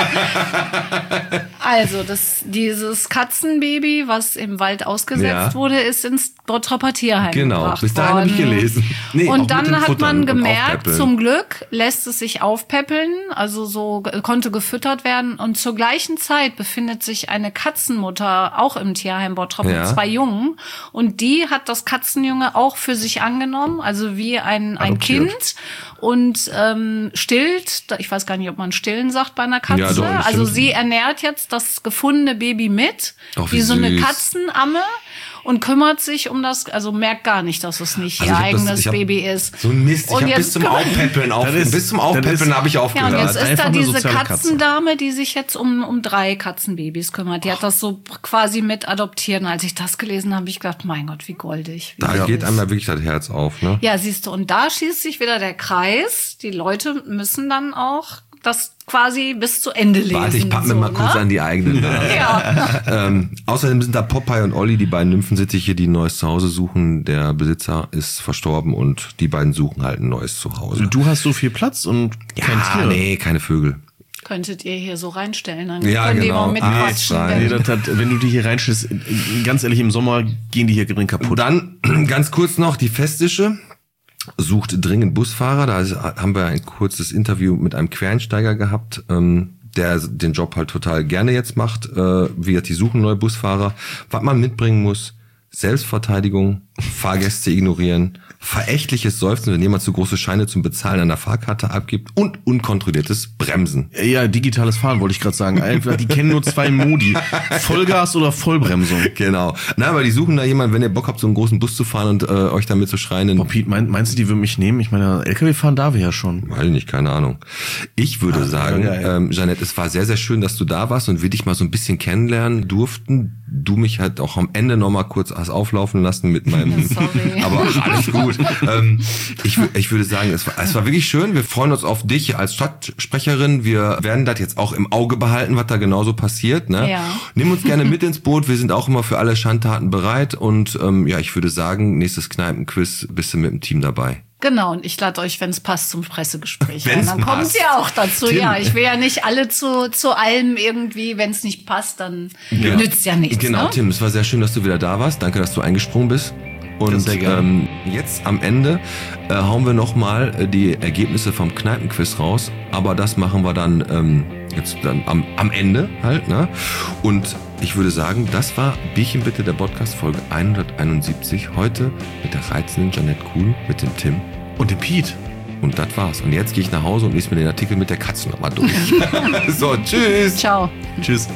Also, das, dieses Katzenbaby, was im Wald ausgesetzt Ja. wurde, ist ins Bottropper Tierheim Genau, gebracht bis dahin habe ich worden. gelesen. Nee, auch Und mit dann dem hat Futtern man und gemerkt, Aufpäppeln. zum Glück lässt es sich aufpäppeln, also so ge- konnte gefüttert werden. Und zur gleichen Zeit befindet sich eine Katzenmutter auch im Tierheim Bottrop Ja. mit zwei Jungen. Und die hat das Katzenjunge auch für sich angenommen, also wie ein, ein Adoptiert. Kind. Und ähm, stillt, ich weiß gar nicht, ob man stillen sagt bei einer Katze. Ja, doch, das also stimmt. sie ernährt jetzt das gefundene Baby mit, Ach, wie wie so eine süß. Katzenamme. Und kümmert sich um das, also merkt gar nicht, dass es nicht Also ihr ich hab das- eigenes ich hab Baby ist. So ein Mist, ich Und habe jetzt bis zum kümmert- Aufpäppeln auf, Das ist- bis zum das Aufpäppeln ist- habe ich Ja, und aufgehört. jetzt ist Einfach da eine diese soziale Katze. Katzendame, die sich jetzt um, um drei Katzenbabys kümmert. Die hat das so quasi mit adoptiert. Und als ich das gelesen habe, habe ich gedacht, mein Gott, wie goldig. Wie Da süß. geht einem ja wirklich das Herz auf, ne? Ja, siehst du, und da schließt sich wieder der Kreis. Die Leute müssen dann auch das quasi bis zu Ende lesen. Warte, ich pack mir so, mal kurz ne? an die eigene Nase. Ja. ähm, außerdem sind da Popeye und Olli, die beiden Nymphensittiche, die ein neues Zuhause suchen. Der Besitzer ist verstorben und die beiden suchen halt ein neues Zuhause. Du hast so viel Platz und kein Ja, Tier. nee, keine Vögel. Könntet ihr hier so reinstellen, dann Ja, können genau. die mal mitquatschen. Ah, Nee, wenn- das hat, wenn du die hier reinstellst, ganz ehrlich, im Sommer gehen die hier drin kaputt. Und dann ganz kurz noch die Festische. Sucht dringend Busfahrer. Da haben wir ein kurzes Interview mit einem Quereinsteiger gehabt, ähm, der den Job halt total gerne jetzt macht. Äh, wie gesagt, die suchen neue Busfahrer. Was man mitbringen muss: Selbstverteidigung, Fahrgäste ignorieren, verächtliches Seufzen, wenn jemand zu große Scheine zum Bezahlen an der Fahrkarte abgibt und unkontrolliertes Bremsen. Ja, digitales Fahren wollte ich gerade sagen. Einfach, die kennen nur zwei Modi. Vollgas oder Vollbremsung. Genau. Na, aber die suchen da jemanden, wenn ihr Bock habt, so einen großen Bus zu fahren und äh, euch damit zu schreien. Boah, Piet, mein, meinst du, die würden mich nehmen? Ich meine, L K W fahren darf ich ja schon. Weiß ich nicht, keine Ahnung. Ich würde sagen, geil. ähm, Jeanette, es war sehr, sehr schön, dass du da warst und wir dich mal so ein bisschen kennenlernen durften. Du mich halt auch am Ende noch mal kurz hast auflaufen lassen mit meinem... Sorry. Aber alles gut. ähm, ich, wü- ich würde sagen, es war, es war wirklich schön. Wir freuen uns auf dich als Stadtsprecherin. Wir werden das jetzt auch im Auge behalten, was da genauso passiert. Ne? Ja. Nimm uns gerne mit ins Boot. Wir sind auch immer für alle Schandtaten bereit. Und ähm, ja, ich würde sagen, nächstes Kneipenquiz bist du mit dem Team dabei. Genau, und ich lade euch, wenn es passt, zum Pressegespräch ein. Wenn's Dann kommt passt. ihr auch dazu. Tim. Ja, ich will ja nicht alle zu, zu allem irgendwie, wenn es nicht passt, dann nützt ja nichts. Genau, ne? Tim, es war sehr schön, dass du wieder da warst. Danke, dass du eingesprungen bist. Und sehr gerne. ähm, jetzt am Ende äh, hauen wir nochmal äh, die Ergebnisse vom Kneipenquiz raus. Aber das machen wir dann ähm, jetzt dann am, am Ende halt. Ne? Und ich würde sagen, das war Bierchen bitte, der Podcast Folge hunderteinundsiebzig. Heute mit der reizenden Jeanette Kuhn, mit dem Tim. Und der Piet. Und das war's. Und jetzt gehe ich nach Hause und lese mir den Artikel mit der Katze nochmal durch. So, tschüss. Ciao. Tschüss.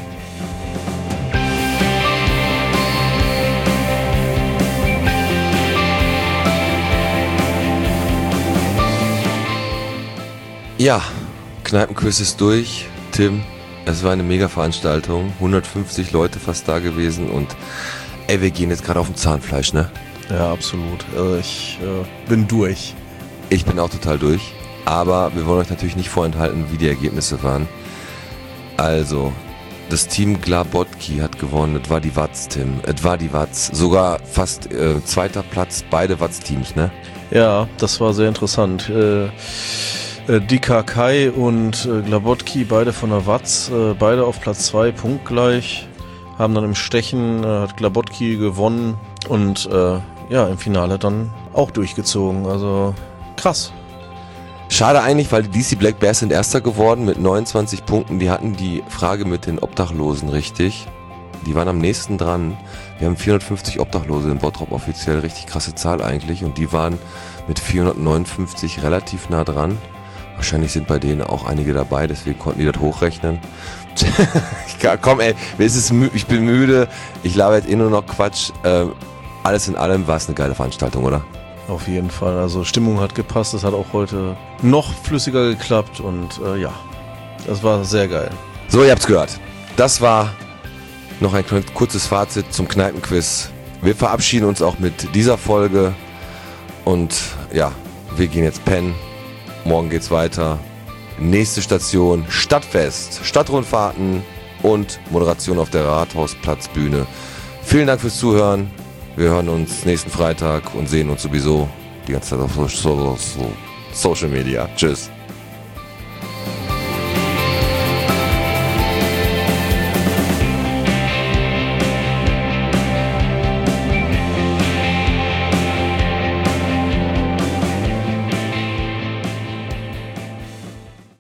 Ja, Kneipenquiz ist durch. Tim, es war eine mega Veranstaltung. hundertfünfzig Leute fast da gewesen und ey, wir gehen jetzt gerade auf dem Zahnfleisch, ne? Ja, absolut. Also ich äh, bin durch. Ich bin auch total durch. Aber wir wollen euch natürlich nicht vorenthalten, wie die Ergebnisse waren. Also, das Team Glabotki hat gewonnen. Es war die Watz, Tim. Es war die Watz. Sogar fast äh, zweiter Platz, beide Watz-Teams, ne? Ja, das war sehr interessant. Äh, äh, Dika Kai und äh, Glabotki, beide von der Watz, äh, beide auf Platz zwei, punktgleich. Haben dann im Stechen, äh, hat Glabotki gewonnen und äh, ja, im Finale dann auch durchgezogen. Also krass. Schade eigentlich, weil die D C Black Bears sind Erster geworden mit neunundzwanzig Punkten. Die hatten die Frage mit den Obdachlosen richtig. Die waren am nächsten dran. Wir haben vierhundertfünfzig Obdachlose in Bottrop offiziell. Richtig krasse Zahl eigentlich. Und die waren mit vierhundertneunundfünfzig relativ nah dran. Wahrscheinlich sind bei denen auch einige dabei, deswegen konnten die das hochrechnen. Komm ey, es ist mü- ich bin müde, ich laber jetzt eh nur noch Quatsch. Äh, alles in allem war es eine geile Veranstaltung, oder? Auf jeden Fall, also Stimmung hat gepasst, es hat auch heute noch flüssiger geklappt und äh, ja, das war sehr geil. So, ihr habt's gehört. Das war noch ein kurzes Fazit zum Kneipenquiz. Wir verabschieden uns auch mit dieser Folge und ja, wir gehen jetzt pennen. Morgen geht's weiter. Nächste Station, Stadtfest, Stadtrundfahrten und Moderation auf der Rathausplatzbühne. Vielen Dank fürs Zuhören. Wir hören uns nächsten Freitag und sehen uns sowieso die ganze Zeit auf Social Media. Tschüss.